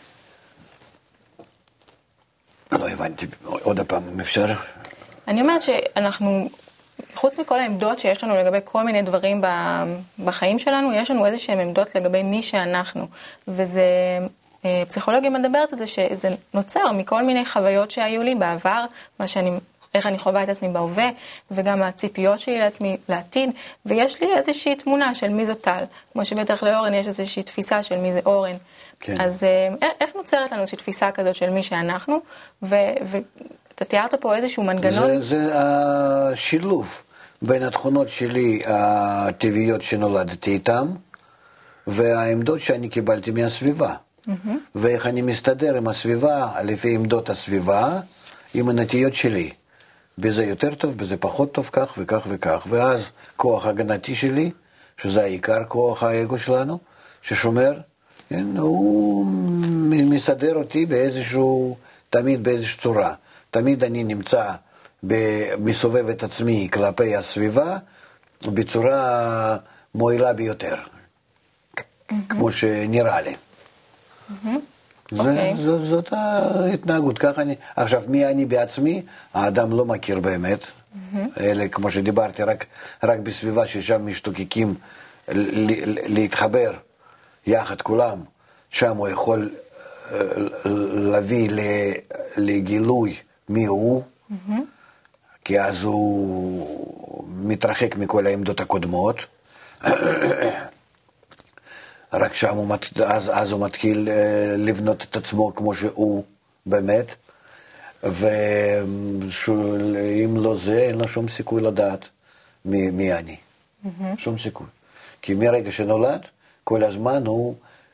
B: לא הבנתי, עוד הפעם, אם אפשר?
C: אני אומרת שאנחנו, חוץ מכל העמדות שיש לנו לגבי כל מיני דברים בחיים שלנו, יש לנו איזשהם עמדות לגבי מי שאנחנו, וזה, פסיכולוגיה מדברת על זה שזה נוצר מכל מיני חוויות שהיו לי בעבר, איך אני חווה את עצמי בהווה, וגם הציפיות שלי לעצמי לעתיד, ויש לי איזושהי תמונה של מי זו טל, כמו שבטח לאורן יש איזושהי תפיסה של מי זה אורן.
B: כן.
C: אז איך נוצרת לנו איזושהי תפיסה כזאת של מי שאנחנו, ואתה תיארת פה איזשהו מנגנון?
B: זה השילוב בין התכונות שלי הטבעיות שנולדתי איתן, והעמדות שאני קיבלתי מהסביבה. ואיך אני מסתדר עם הסביבה, לפי עמדות הסביבה, עם הנטיות שלי. בזה יותר טוב, בזה פחות טוב, כך וכך וכך. ואז כוח הגנתי שלי, שזה העיקר כוח האגו שלנו, ששומר, הוא מסדר אותי באיזשהו, תמיד באיזושהי צורה. תמיד אני נמצא, מסובב את עצמי כלפי הסביבה, בצורה מועילה ביותר. כמו שנראה לי. זאת ההתנהגות, ככה אני, עכשיו מי אני בעצמי, האדם לא מכיר באמת, אלה כמו שדיברתי, רק בסביבה ששם משתוקקים להתחבר יחד כולם, שם הוא יכול להביא לגילוי מי הוא, כי אז הוא מתרחק מכל העמדות הקודמות, רק שם אז הוא מתחיל לבנות את עצמו כמו שהוא באמת, ואם לא זה, אין לו שום סיכוי לדעת מי אני. שום סיכוי. כי מרגע שנולד, כל הזמן הוא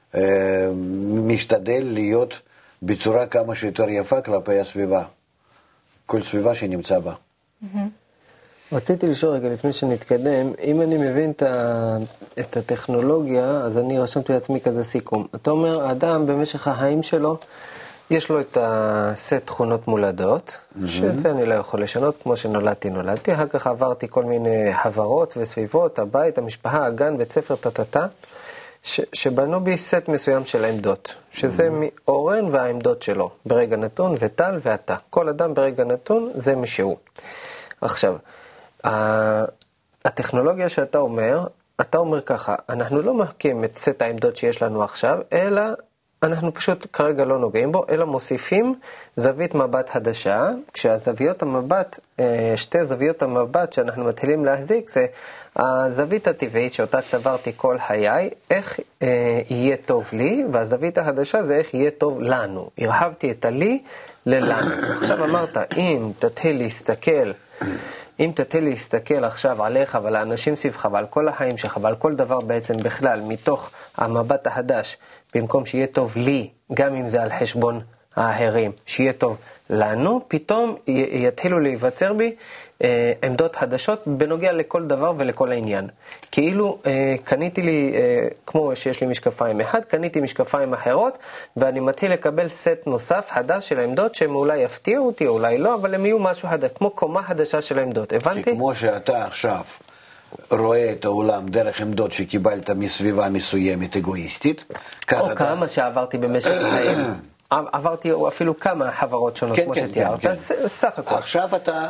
B: משתדל להיות בצורה כמה שיותר יפה כלפי הסביבה. כל סביבה שנמצא בה.
A: רציתי לשאול רגע לפני שנתקדם, אם אני מבין את הטכנולוגיה, אז אני רשמתי לעצמי כזה סיכום. אתה אומר, האדם במשך החיים שלו, יש לו את הסט תכונות מולדות, שאת זה אני לא יכול לשנות, כמו שנולדתי, אחר כך עברתי כל מיני חברות וסביבות, הבית, המשפחה, הגן, בית ספר, טטטה, שבנו בי סט מסוים של עמדות, שזה מאורן והעמדות שלו, ברגע נתון וטל ואתה. כל אדם ברגע נתון זה משהו. עכשיו, הטכנולוגיה שאתה אומר, אתה אומר ככה, אנחנו לא מחכים את סט העמדות שיש לנו עכשיו, אלא אנחנו פשוט כרגע לא נוגעים בו, אלא מוסיפים זווית מבט חדשה, כשהזוויות המבט, שתי זוויות המבט שאנחנו מתחילים להחזיק, זה הזווית הטבעית שאותה צברתי כל חיי, איך יהיה טוב לי, והזווית החדשה זה איך יהיה טוב לנו. הרחבתי את הלי ללנו. עכשיו אמרת, אם תתחיל להסתכל עכשיו עליך ועל האנשים סביבך ועל כל החיים שלך ועל כל דבר בעצם בכלל מתוך המבט החדש, במקום שיהיה טוב לי, גם אם זה על חשבון האחרים, שיהיה טוב לנו, פתאום יתחילו להיווצר בי עמדות חדשות בנוגע לכל דבר ולכל העניין. כאילו קניתי לי, כמו שיש לי משקפיים אחד, קניתי משקפיים אחרות, ואני מתחיל לקבל סט נוסף חדש של העמדות, שהם אולי יפתיעו אותי, אולי לא, אבל הם יהיו משהו חדש, כמו קומה חדשה של העמדות. הבנתי?
B: כמו שאתה עכשיו רואה את העולם דרך עמדות שקיבלת מסביבה מסוימת אגואיסטית,
A: או כמה שעברתי במשך החיים. עברתי אפילו כמה חברות שונות, כמו שתיארת, סך הכל.
B: עכשיו אתה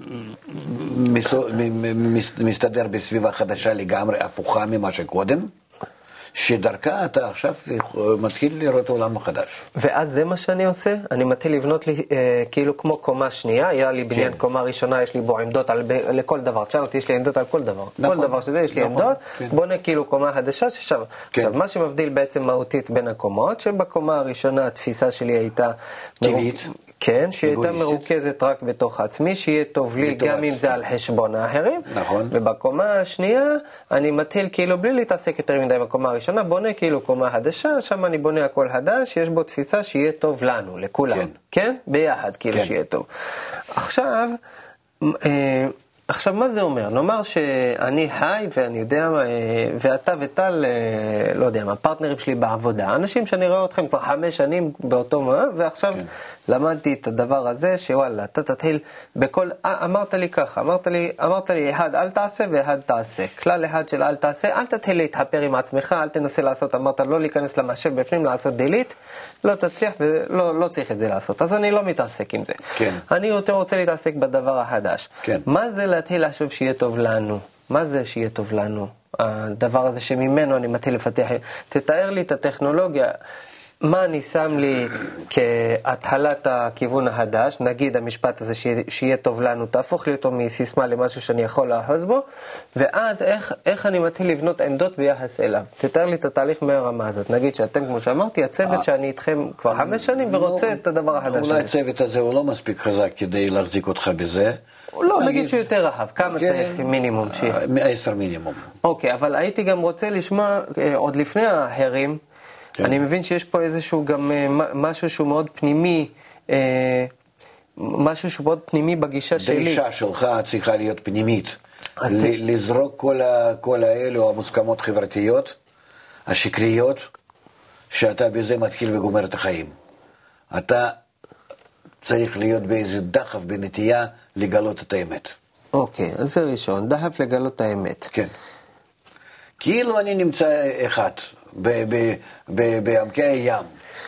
B: מסתדר בסביבה חדשה לגמרי, הפוכה ממה שקודם, שדרכה אתה עכשיו מתחיל לראות עולם מחדש.
A: ואז זה מה שאני עושה, אני מתחיל לבנות לי כאילו כמו קומה שנייה, היה לי בניין קומה ראשונה, יש לי בו עמדות לכל דבר, תשאל אותי, יש לי עמדות על כל דבר. כל דבר שזה, יש לי עמדות, בונה כאילו קומה חדשה ששם. עכשיו, מה שמבדיל בעצם מהותית בין הקומות, שבקומה הראשונה התפיסה שלי הייתה
B: טבעית.
A: כן, שהיא הייתה מרוכזת רק בתוך עצמי, שיהיה טוב לי גם אם זה על חשבון האחרים.
B: נכון.
A: ובקומה השנייה, אני מתחיל כאילו בלי להתעסק יותר מדי בקומה הראשונה, בונה כאילו קומה חדשה, שם אני בונה הכל חדש, שיש בו תפיסה שיהיה טוב לנו, לכולם.
B: כן.
A: כן? ביחד, כאילו
B: כן.
A: שיהיה טוב. עכשיו, מה זה אומר? נאמר שאני חי ואני יודע, ואתה וטל, לא יודע מה, פרטנרים שלי בעבודה, אנשים שאני רואה אתכם כבר 5 שנים באותו ועכשיו למדתי את הדבר הזה, שוואלה, אתה תתחיל בכל, אמרת לי ככה, אמרת לי, אחד אל תעשה ואחד תעשה. כלל אחד של אל תעשה, אל תתחיל להתחפר עם עצמך, אל תנסה לעשות, אמרת לא להיכנס למחשב בפנים, לעשות דילית, לא תצליח ולא צריך את זה לעשות. אז אני לא מתעסק עם זה.
B: כן.
A: אני יותר רוצה להתעסק בדבר החדש.
B: כן.
A: מה זה להתחיל לחשוב שיהיה טוב לנו? מה זה שיהיה טוב לנו? הדבר הזה שממנו אני מתחיל לפתח. תתאר לי את הטכנולוגיה. מה אני שם לי כהתחלת הכיוון החדש, נגיד המשפט הזה שיהיה טוב לנו, תהפוך לי אותו מסיסמה למשהו שאני יכול לאחוז בו, ואז איך אני מתחיל לבנות עמדות ביחס אליו. תתאר לי את התהליך מהרמה הזאת. נגיד שאתם, כמו שאמרתי, הצוות שאני איתכם כבר 5 שנים ורוצה את הדבר החדש.
B: אולי הצוות הזה הוא לא מספיק חזק כדי להחזיק אותך בזה.
A: לא, נגיד שהוא יותר רחב. כמה צריך מינימום?
B: 10 מינימום.
A: אוקיי, אבל הייתי גם רוצה לשמוע, עוד לפני ההרים, אני מבין שיש פה איזשהו גם משהו שהוא מאוד פנימי, משהו שהוא מאוד פנימי בגישה שלי.
B: דרישה שלך צריכה להיות פנימית. לזרוק כל האלו המוסכמות חברתיות, השקריות, שאתה בזה מתחיל וגומר את החיים. אתה צריך להיות באיזה דחף בנטייה לגלות את האמת.
A: אוקיי, אז זה ראשון, דחף לגלות את האמת.
B: כן. כאילו אני נמצא אחד, בעמקי הים,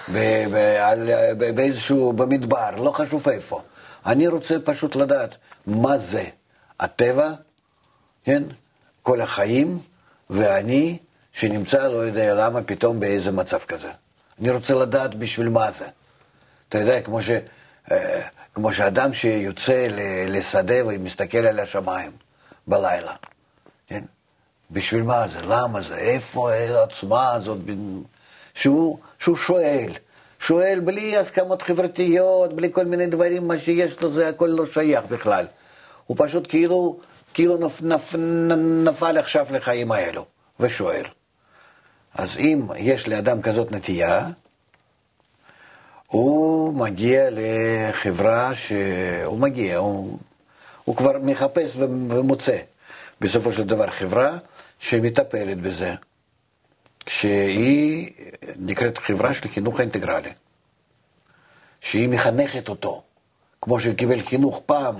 B: באיזשהו, במדבר, לא חשוב איפה. אני רוצה פשוט לדעת מה זה הטבע, כן? כל החיים, ואני שנמצא, לא יודע למה, פתאום באיזה מצב כזה. אני רוצה לדעת בשביל מה זה. אתה יודע, כמו שאדם שיוצא לשדה ומסתכל על השמיים בלילה, כן? בשביל מה זה? למה זה? איפה העצמה הזאת? שהוא שואל בלי הסכמות חברתיות, בלי כל מיני דברים, מה שיש לו זה הכל לא שייך בכלל. הוא פשוט כאילו נפל עכשיו לחיים האלו, ושואל. אז אם יש לאדם כזאת נטייה, הוא מגיע לחברה שהוא מגיע, הוא כבר מחפש ומוצא. בסופו של דבר חברה שמטפלת בזה, שהיא נקראת חברה של חינוך האינטגרלי, שהיא מחנכת אותו, כמו שקיבל חינוך פעם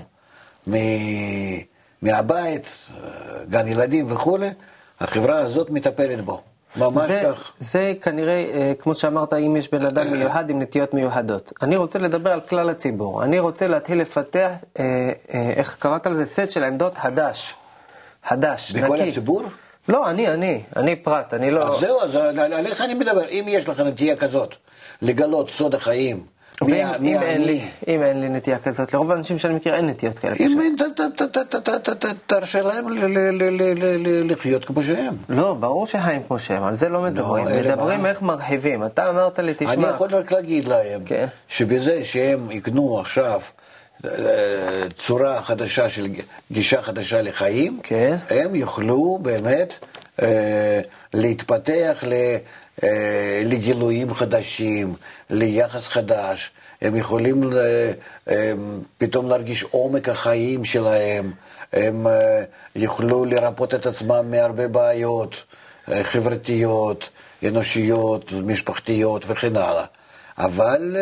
B: מהבית, גן ילדים וכו', החברה הזאת מטפלת בו. ממש כך.
A: זה כנראה, כמו שאמרת, אם יש בן אדם מיוחד עם נטיות מיוחדות. אני רוצה לדבר על כלל הציבור. אני רוצה להתחיל לפתח, איך קראת לזה? סט של עמדות חדש, נקי.
B: בכל הציבור?
A: לא, אני פרט, אני לא...
B: אז זהו, אז עליך אני מדבר. אם יש לך נטייה כזאת, לגלות סוד החיים,
A: אם אין לי נטייה כזאת, לרוב האנשים שאני מכיר אין נטיות כאלה.
B: אם אין, תרשה להם לחיות כמו שהם.
A: לא, ברור שחיים כמו שהם, על זה לא מדברים. מדברים איך מרחיבים. אתה אמרת לי, תשמע...
B: אני יכול רק להגיד להם, שבזה שהם יקנו עכשיו צורה חדשה של גישה חדשה לחיים, הם יוכלו באמת להתפתח לגילויים חדשים, ליחס חדש. הם יכולים פתאום להרגיש עומק החיים שלהם, הם יוכלו לרפות את עצמם מהרבה בעיות חברתיות, אנושיות, משפחתיות וכן הלאה. אבל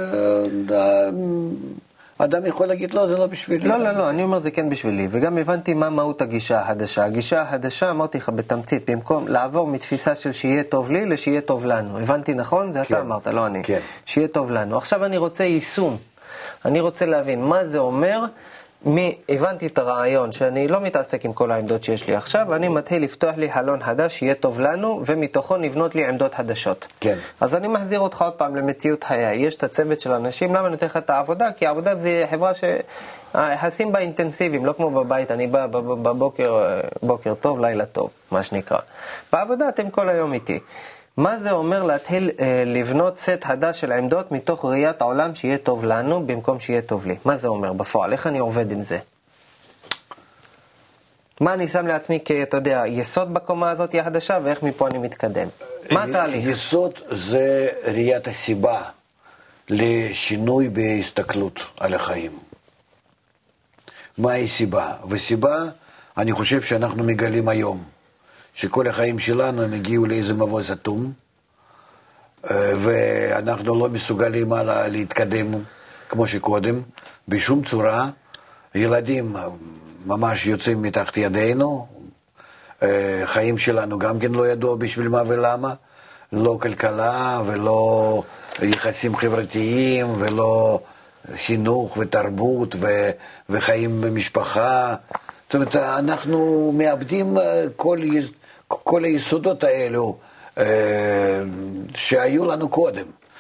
B: אדם יכול להגיד, לא, זה לא בשבילי.
A: לא, אני אומר זה כן בשבילי, וגם הבנתי מה מהות הגישה החדשה. הגישה החדשה, אמרתי לך בתמצית, במקום לעבור מתפיסה של שיהיה טוב לי לשיהיה טוב לנו. הבנתי נכון? זה אתה אמרת, לא אני.
B: כן.
A: שיהיה טוב לנו. עכשיו אני רוצה יישום. אני רוצה להבין מה זה אומר. הבנתי את הרעיון שאני לא מתעסק עם כל העמדות שיש לי עכשיו, ואני מתחיל לפתוח לי חלון חדש שיהיה טוב לנו, ומתוכו נבנות לי עמדות חדשות.
B: כן.
A: אז אני מחזיר אותך עוד פעם למציאות חיי. יש את הצוות של אנשים, למה נותן לך את העבודה? כי העבודה זה חברה שהיחסים בה אינטנסיביים, לא כמו בבית, אני בא בבוקר, בוקר טוב, לילה טוב, מה שנקרא. בעבודה אתם כל היום איתי. מה זה אומר להתחיל לבנות סט חדש של עמדות מתוך ראיית העולם שיהיה טוב לנו במקום שיהיה טוב לי? מה זה אומר בפועל? איך אני עובד עם זה? מה אני שם לעצמי אתה יודע, יסוד בקומה הזאת היא החדשה ואיך מפה אני מתקדם? מה התהליך?
B: יסוד זה ראיית הסיבה לשינוי בהסתכלות על החיים. מהי סיבה? וסיבה, אני חושב שאנחנו מגלים היום. שכל החיים שלנו הם הגיעו לאיזה מבוי סתום, ואנחנו לא מסוגלים להתקדם כמו שקודם, בשום צורה. ילדים ממש יוצאים מתחת ידינו, חיים שלנו גם כן לא ידוע בשביל מה ולמה, לא כלכלה ולא יחסים חברתיים ולא חינוך ותרבות וחיים במשפחה. זאת אומרת, אנחנו מאבדים כל היסודות האלו שהיו לנו קודם.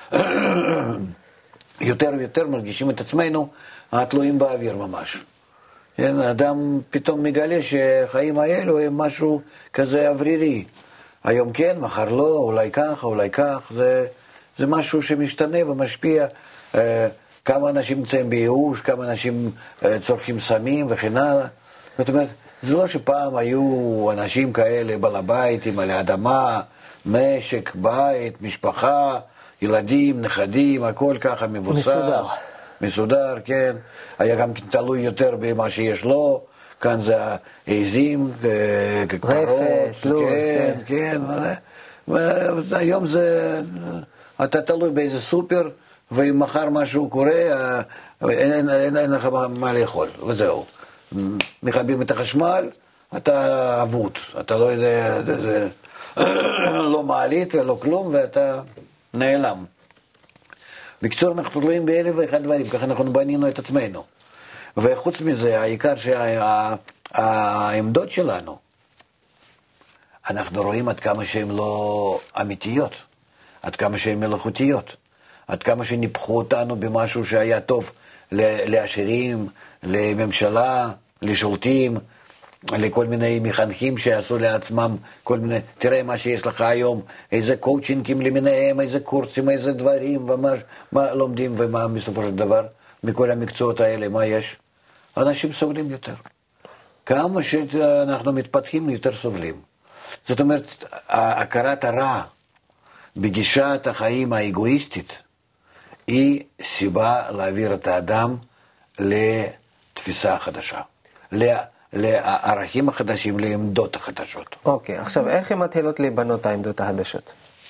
B: יותר ויותר מרגישים את עצמנו התלויים באוויר ממש. אדם פתאום מגלה שחיים האלו הם משהו כזה אוורירי. היום כן, מחר לא, אולי ככה, אולי כך. זה משהו שמשתנה ומשפיע. כמה אנשים נמצאים בייאוש, כמה אנשים צורכים סמים וכן הלאה. זאת אומרת, זה לא שפעם היו אנשים כאלה בעל הבית, על האדמה, משק, בית, משפחה, ילדים, נכדים, הכל ככה מבוסס. מסודר, כן. היה גם תלוי יותר במה שיש לו. כאן זה העזים,
A: רפת, לול.
B: כן. היום זה, אתה תלוי באיזה סופר, ואם מחר משהו קורה, אין לך מה לאכול, וזהו. מכבים את החשמל, אתה אבוד, אתה לא יודע, לא מעלית ולא כלום, ואתה נעלם. בקצור, אנחנו תלויים באלף ואחד דברים, ככה אנחנו בנינו את עצמנו. וחוץ מזה, העיקר שהעמדות שלנו, אנחנו רואים עד כמה שהן לא אמיתיות, עד כמה שהן מלאכותיות, עד כמה שניפחו אותנו במשהו שהיה טוב לעשירים, לממשלה, לשולטים, לכל מיני מחנכים שעשו לעצמם כל מיני, תראה מה שיש לך היום, איזה קואוצ'ינגים למיניהם, איזה קורסים, איזה דברים, מה לומדים ומה בסופו של דבר, מכל המקצועות האלה, מה יש? אנשים סובלים יותר. כמה שאנחנו מתפתחים יותר סובלים. זאת אומרת, הכרת הרע בגישת החיים האגואיסטית, היא סיבה להעביר את האדם לתפיסה חדשה, לערכים החדשים, לעמדות החדשות.
A: אוקיי, עכשיו איך הן מתחילות להיבנות העמדות החדשות?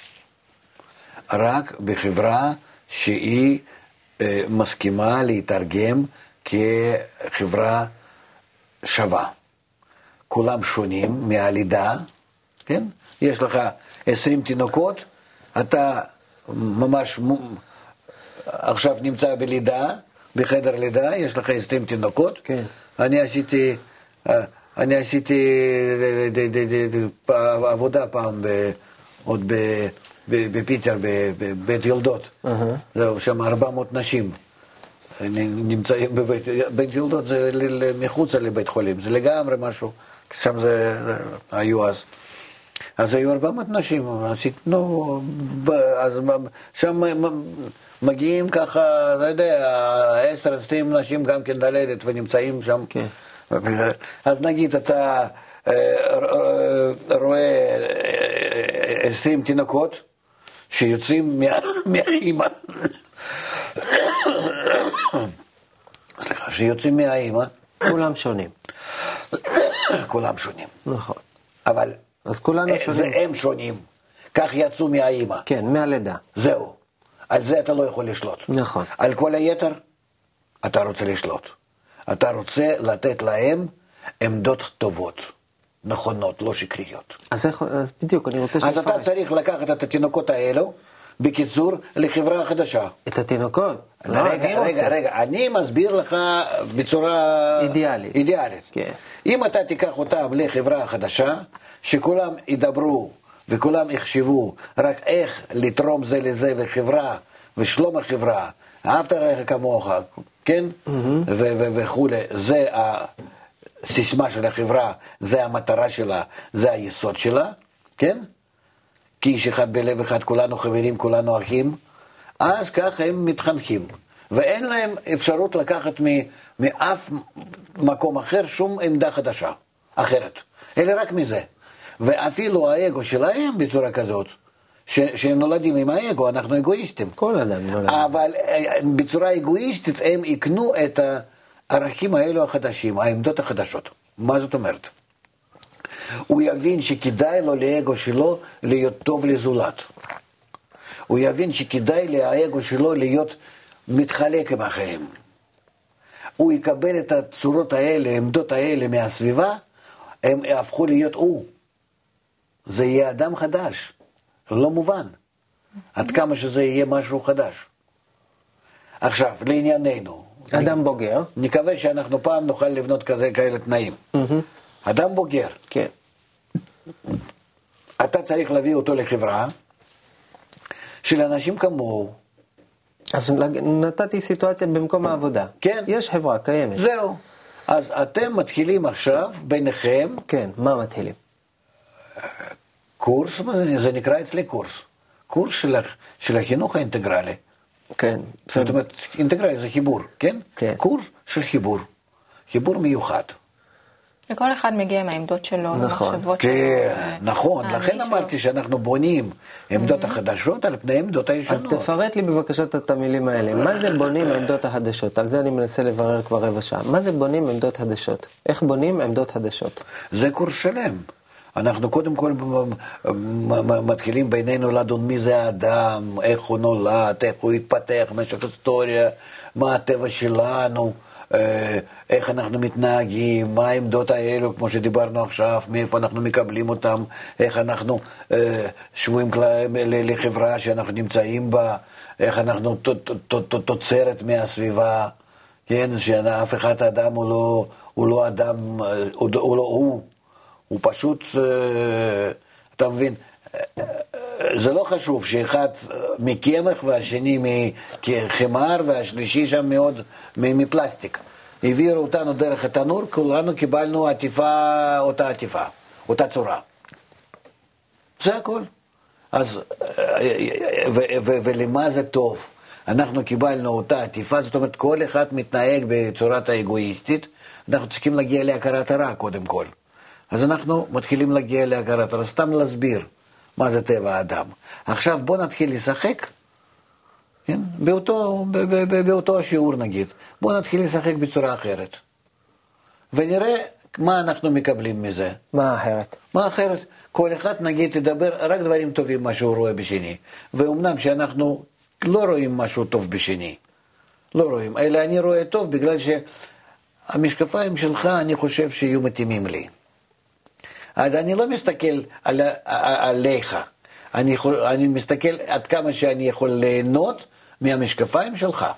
B: רק בחברה שהיא מסכימה להתרגם כחברה שווה. כולם שונים מהלידה, כן? יש לך 20 תינוקות, אתה ממש עכשיו נמצא בלידה, בחדר לידה, יש לך 20 תינוקות.
A: כן.
B: אני עשיתי עבודה פעם עוד בפיטר, בבית יולדות. זהו, שם 400 נשים נמצאים בבית יולדות, זה מחוץ לבית חולים, זה לגמרי משהו, שם זה היו אז היו 400 נשים, אז שם מגיעים ככה, לא יודע, 10-20 נשים גם כן דלדת ונמצאים שם.
A: כן.
B: אז נגיד אתה רואה 20 תינוקות שיוצאים מהאימא, סליחה, שיוצאים מהאימא.
A: כולם שונים.
B: כולם שונים.
A: נכון.
B: אבל
A: אז כולנו שונים.
B: זה הם שונים. כך יצאו מהאימא.
A: כן, מהלידה.
B: זהו. על זה אתה לא יכול לשלוט.
A: נכון.
B: על כל היתר אתה רוצה לשלוט. אתה רוצה לתת להם עמדות טובות, נכונות, לא שקריות.
A: אז בדיוק, אני רוצה
B: אז אתה צריך לקחת את התינוקות האלו, בקיצור, לחברה חדשה.
A: את התינוקות?
B: רגע, אני מסביר לך בצורה אידיאלית.
A: כן.
B: אם אתה תיקח אותם לחברה חדשה, שכולם ידברו וכולם יחשבו רק איך לתרום זה לזה וחברה ושלום החברה, אהבת רעך כמוך, כן? וכו', זה הסיסמה של החברה, זה המטרה שלה, זה היסוד שלה, כן? כי איש אחד בלב אחד, כולנו חברים, כולנו אחים, אז ככה הם מתחנכים. ואין להם אפשרות לקחת מאף מקום אחר שום עמדה חדשה, אחרת. אלא רק מזה. ואפילו האגו שלהם בצורה כזאת, שהם נולדים עם האגו, אנחנו אגואיסטים.
A: כל אדם נולד.
B: אבל בצורה אגואיסטית הם יקנו את הערכים האלו החדשים, העמדות החדשות. מה זאת אומרת? הוא יבין שכדאי לו לאגו שלו להיות טוב לזולת. הוא יבין שכדאי לאגו שלו להיות מתחלק עם אחרים. הוא יקבל את הצורות האלה, העמדות האלה מהסביבה, הם יהפכו להיות הוא. זה יהיה אדם חדש. לא מובן. עד כמה שזה יהיה משהו חדש. עכשיו, לענייננו.
A: אדם בוגר.
B: נקווה שאנחנו פעם נוכל לבנות כאלה תנאים. אדם בוגר.
A: כן.
B: אתה צריך להביא אותו לחברה של אנשים כמוהו.
A: אז נתתי סיטואציה במקום העבודה.
B: כן.
A: יש חברה קיימת.
B: זהו. אז אתם מתחילים עכשיו ביניכם.
A: כן, מה מתחילים?
B: קורס, זה נקרא אצלי קורס. קורס של החינוך האינטגרלי.
A: כן.
B: זאת אומרת, אינטגרלי זה חיבור, כן?
A: כן.
B: קורס של חיבור. חיבור מיוחד.
C: וכל אחד מגיע עם העמדות שלו,
A: נכון.
C: המחשבות שלו.
B: כן, נכון. לכן אמרתי שאנחנו בונים עמדות החדשות על פני עמדות הישנות.
A: אז תפרט לי בבקשה את המילים האלה. מה זה בונים עמדות החדשות? על זה אני מנסה לברר כבר רבע שעה. מה זה בונים עמדות חדשות? איך בונים עמדות חדשות?
B: זה קורס שלם. אנחנו קודם כל מתחילים בינינו לדון מי זה האדם, איך הוא נולד, איך הוא התפתח, משך היסטוריה, מה הטבע שלנו, איך אנחנו מתנהגים, מה העמדות האלו, כמו שדיברנו עכשיו, מאיפה אנחנו מקבלים אותם, איך אנחנו שבויים לחברה שאנחנו נמצאים בה, איך אנחנו תוצרת מהסביבה, כן, שאף אחד האדם הוא לא אדם, הוא לא הוא פשוט, אתה מבין, זה לא חשוב שאחד מקמח והשני מחמר והשלישי שם מאוד מפלסטיק. העבירו אותנו דרך התנור, כולנו קיבלנו עטיפה, אותה צורה. זה הכל. אז, ולמה זה טוב? אנחנו קיבלנו אותה עטיפה, זאת אומרת כל אחד מתנהג בצורת האגואיסטית, אנחנו צריכים להגיע להכרת הרע קודם כל. אז אנחנו מתחילים להגיע להכרת הרע, סתם להסביר מה זה טבע האדם. עכשיו בוא נתחיל לשחק, כן? באותו השיעור נגיד, בוא נתחיל לשחק בצורה אחרת. ונראה מה אנחנו מקבלים מזה.
A: מה אחרת?
B: מה אחרת? כל אחד נגיד תדבר רק דברים טובים מה שהוא רואה בשני. ואומנם שאנחנו לא רואים משהו טוב בשני. לא רואים, אלא אני רואה טוב בגלל שהמשקפיים שלך אני חושב שיהיו מתאימים לי. אז אני לא מסתכל עליך, אני מסתכל עד כמה שאני יכול ליהנות מהמשקפיים שלך.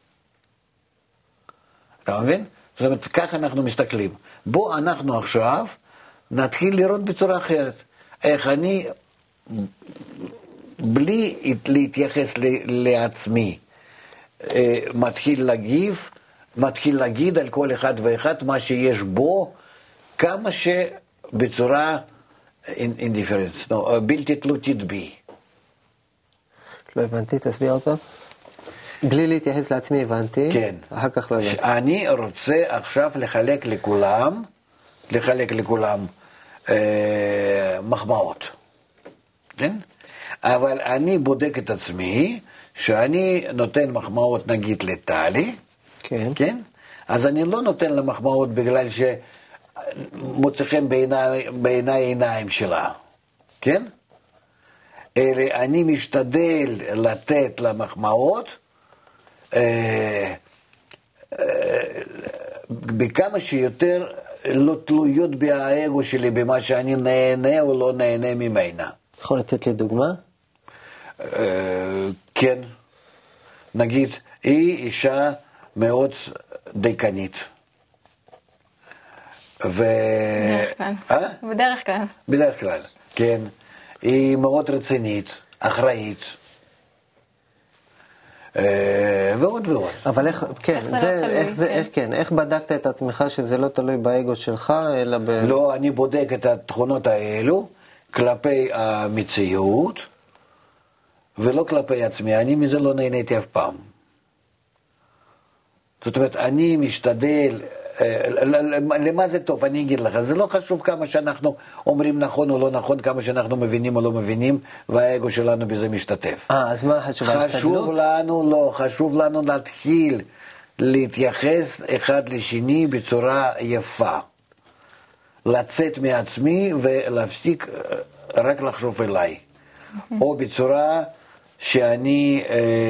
B: אתה מבין? זאת אומרת, כך אנחנו מסתכלים. בוא אנחנו עכשיו נתחיל לראות בצורה אחרת. איך אני, בלי להתייחס לעצמי, מתחיל להגיד על כל אחד ואחד מה שיש בו, כמה שבצורה אינדיפרנס, בלתי תלותית בי.
A: לא הבנתי, תסביר עוד פעם. בלי להתייחס לעצמי הבנתי,
B: כן.
A: אחר כך לא הבנתי.
B: אני רוצה עכשיו לחלק לכולם מחמאות, כן? אבל אני בודק את עצמי, שאני נותן מחמאות נגיד לטלי,
A: כן.
B: כן? אז אני לא נותן לה מחמאות בגלל שמוצא חן בעיני עיניים שלה, כן? אלא אני משתדל לתת לה מחמאות בכמה שיותר לא תלויות באגו שלי, במה שאני נהנה או לא נהנה ממנה.
A: יכול לתת לי דוגמה?
B: כן. נגיד, היא אישה מאוד דייקנית.
C: בדרך כלל. בדרך כלל.
B: בדרך כלל, כן. היא מאוד רצינית, אחראית. ועוד ועוד.
A: אבל איך בדקת את עצמך שזה לא תלוי באגו שלך, אלא
B: לא, אני בודק את התכונות האלו כלפי המציאות, ולא כלפי עצמי. אני מזה לא נהניתי אף פעם. זאת אומרת, אני משתדל, למה זה טוב? אני אגיד לך, זה לא חשוב כמה שאנחנו אומרים נכון או לא נכון, כמה שאנחנו מבינים או לא מבינים, והאגו שלנו בזה משתתף.
A: אז מה חשוב?
B: חשוב לנו להתחיל להתייחס אחד לשני בצורה יפה. לצאת מעצמי ולהפסיק רק לחשוב אליי. או בצורה שאני,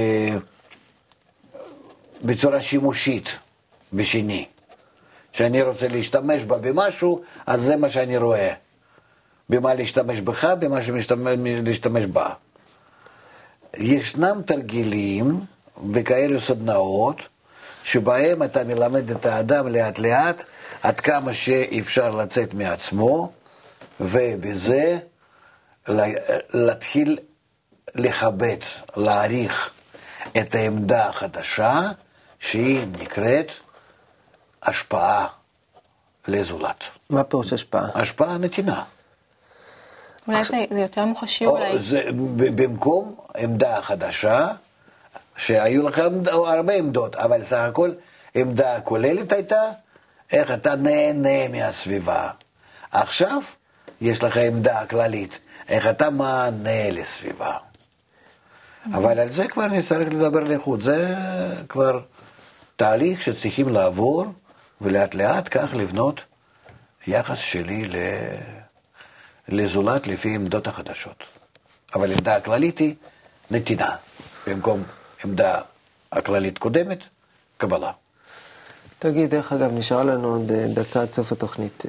B: בצורה שימושית בשני. שאני רוצה להשתמש בה במשהו, אז זה מה שאני רואה. במה להשתמש בך, במה להשתמש בה. ישנם תרגילים בכאלו סדנאות, שבהם אתה מלמד את האדם לאט לאט, עד כמה שאפשר לצאת מעצמו, ובזה להתחיל לכבד, להעריך את העמדה החדשה, שהיא נקראת השפעה לזולת.
A: מה פירוש השפעה?
B: השפעה נתינה.
C: אולי זה יותר מוחשי אולי.
B: במקום עמדה חדשה, שהיו לך הרבה עמדות, אבל סך הכל עמדה כוללת הייתה, איך אתה נהנה מהסביבה. עכשיו יש לך עמדה כללית, איך אתה מענה לסביבה. אבל על זה כבר נצטרך לדבר לאיכות, זה כבר תהליך שצריכים לעבור, ולאט לאט כך לבנות יחס שלי לזולת לפי עמדות החדשות. אבל עמדה הכללית היא נתינה, במקום עמדה הכללית קודמת, קבלה.
A: תגיד, דרך אגב, נשאר לנו עוד דקה עד סוף התוכנית.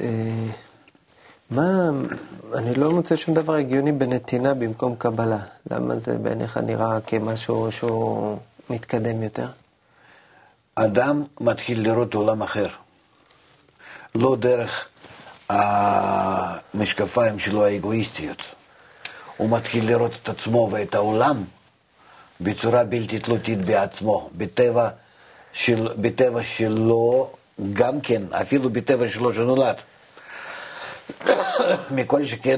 A: אני לא מוצא שום דבר הגיוני בנתינה במקום קבלה. למה זה בעיניך נראה כמשהו שהוא מתקדם יותר?
B: אדם מתחיל לראות עולם אחר. לא דרך המשקפיים שלו האגואיסטיות. הוא מתחיל לראות את עצמו ואת העולם בצורה בלתי תלותית בעצמו, בטבע שלו גם כן, אפילו בטבע שלו שנולד. מכל שכן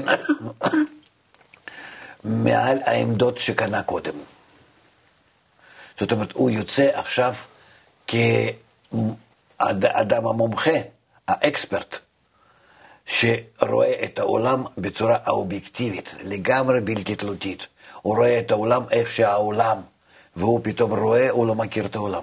B: מעל העמדות שקנה קודם. זאת אומרת, הוא יוצא עכשיו כאדם המומחה, האקספרט, שרואה את העולם בצורה האובייקטיבית, לגמרי בלתי תלותית. הוא רואה את העולם איך שהעולם, והוא פתאום רואה, הוא לא מכיר את העולם.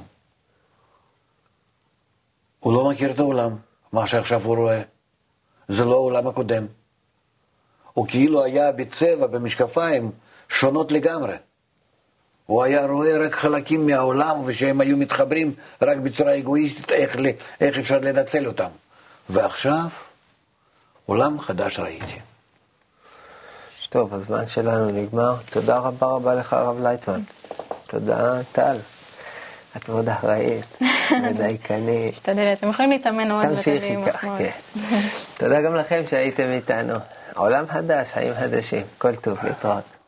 B: הוא לא מכיר את העולם, מה שעכשיו הוא רואה. זה לא העולם הקודם. הוא כאילו היה בצבע, במשקפיים, שונות לגמרי. הוא היה רואה רק חלקים מהעולם, ושהם היו מתחברים רק בצורה אגואיסטית, איך אפשר לנצל אותם. ועכשיו עולם חדש ראיתי.
A: טוב, הזמן שלנו נגמר. תודה רבה רבה לך, הרב לייטמן. תודה, טל. את מאוד אחראית, ודייקנית.
C: משתדלת, אתם יכולים להתאמן עוד.
A: תמשיכי כך, כן. תודה גם לכם שהייתם איתנו. עולם חדש, חיים חדשים. כל טוב, להתראות.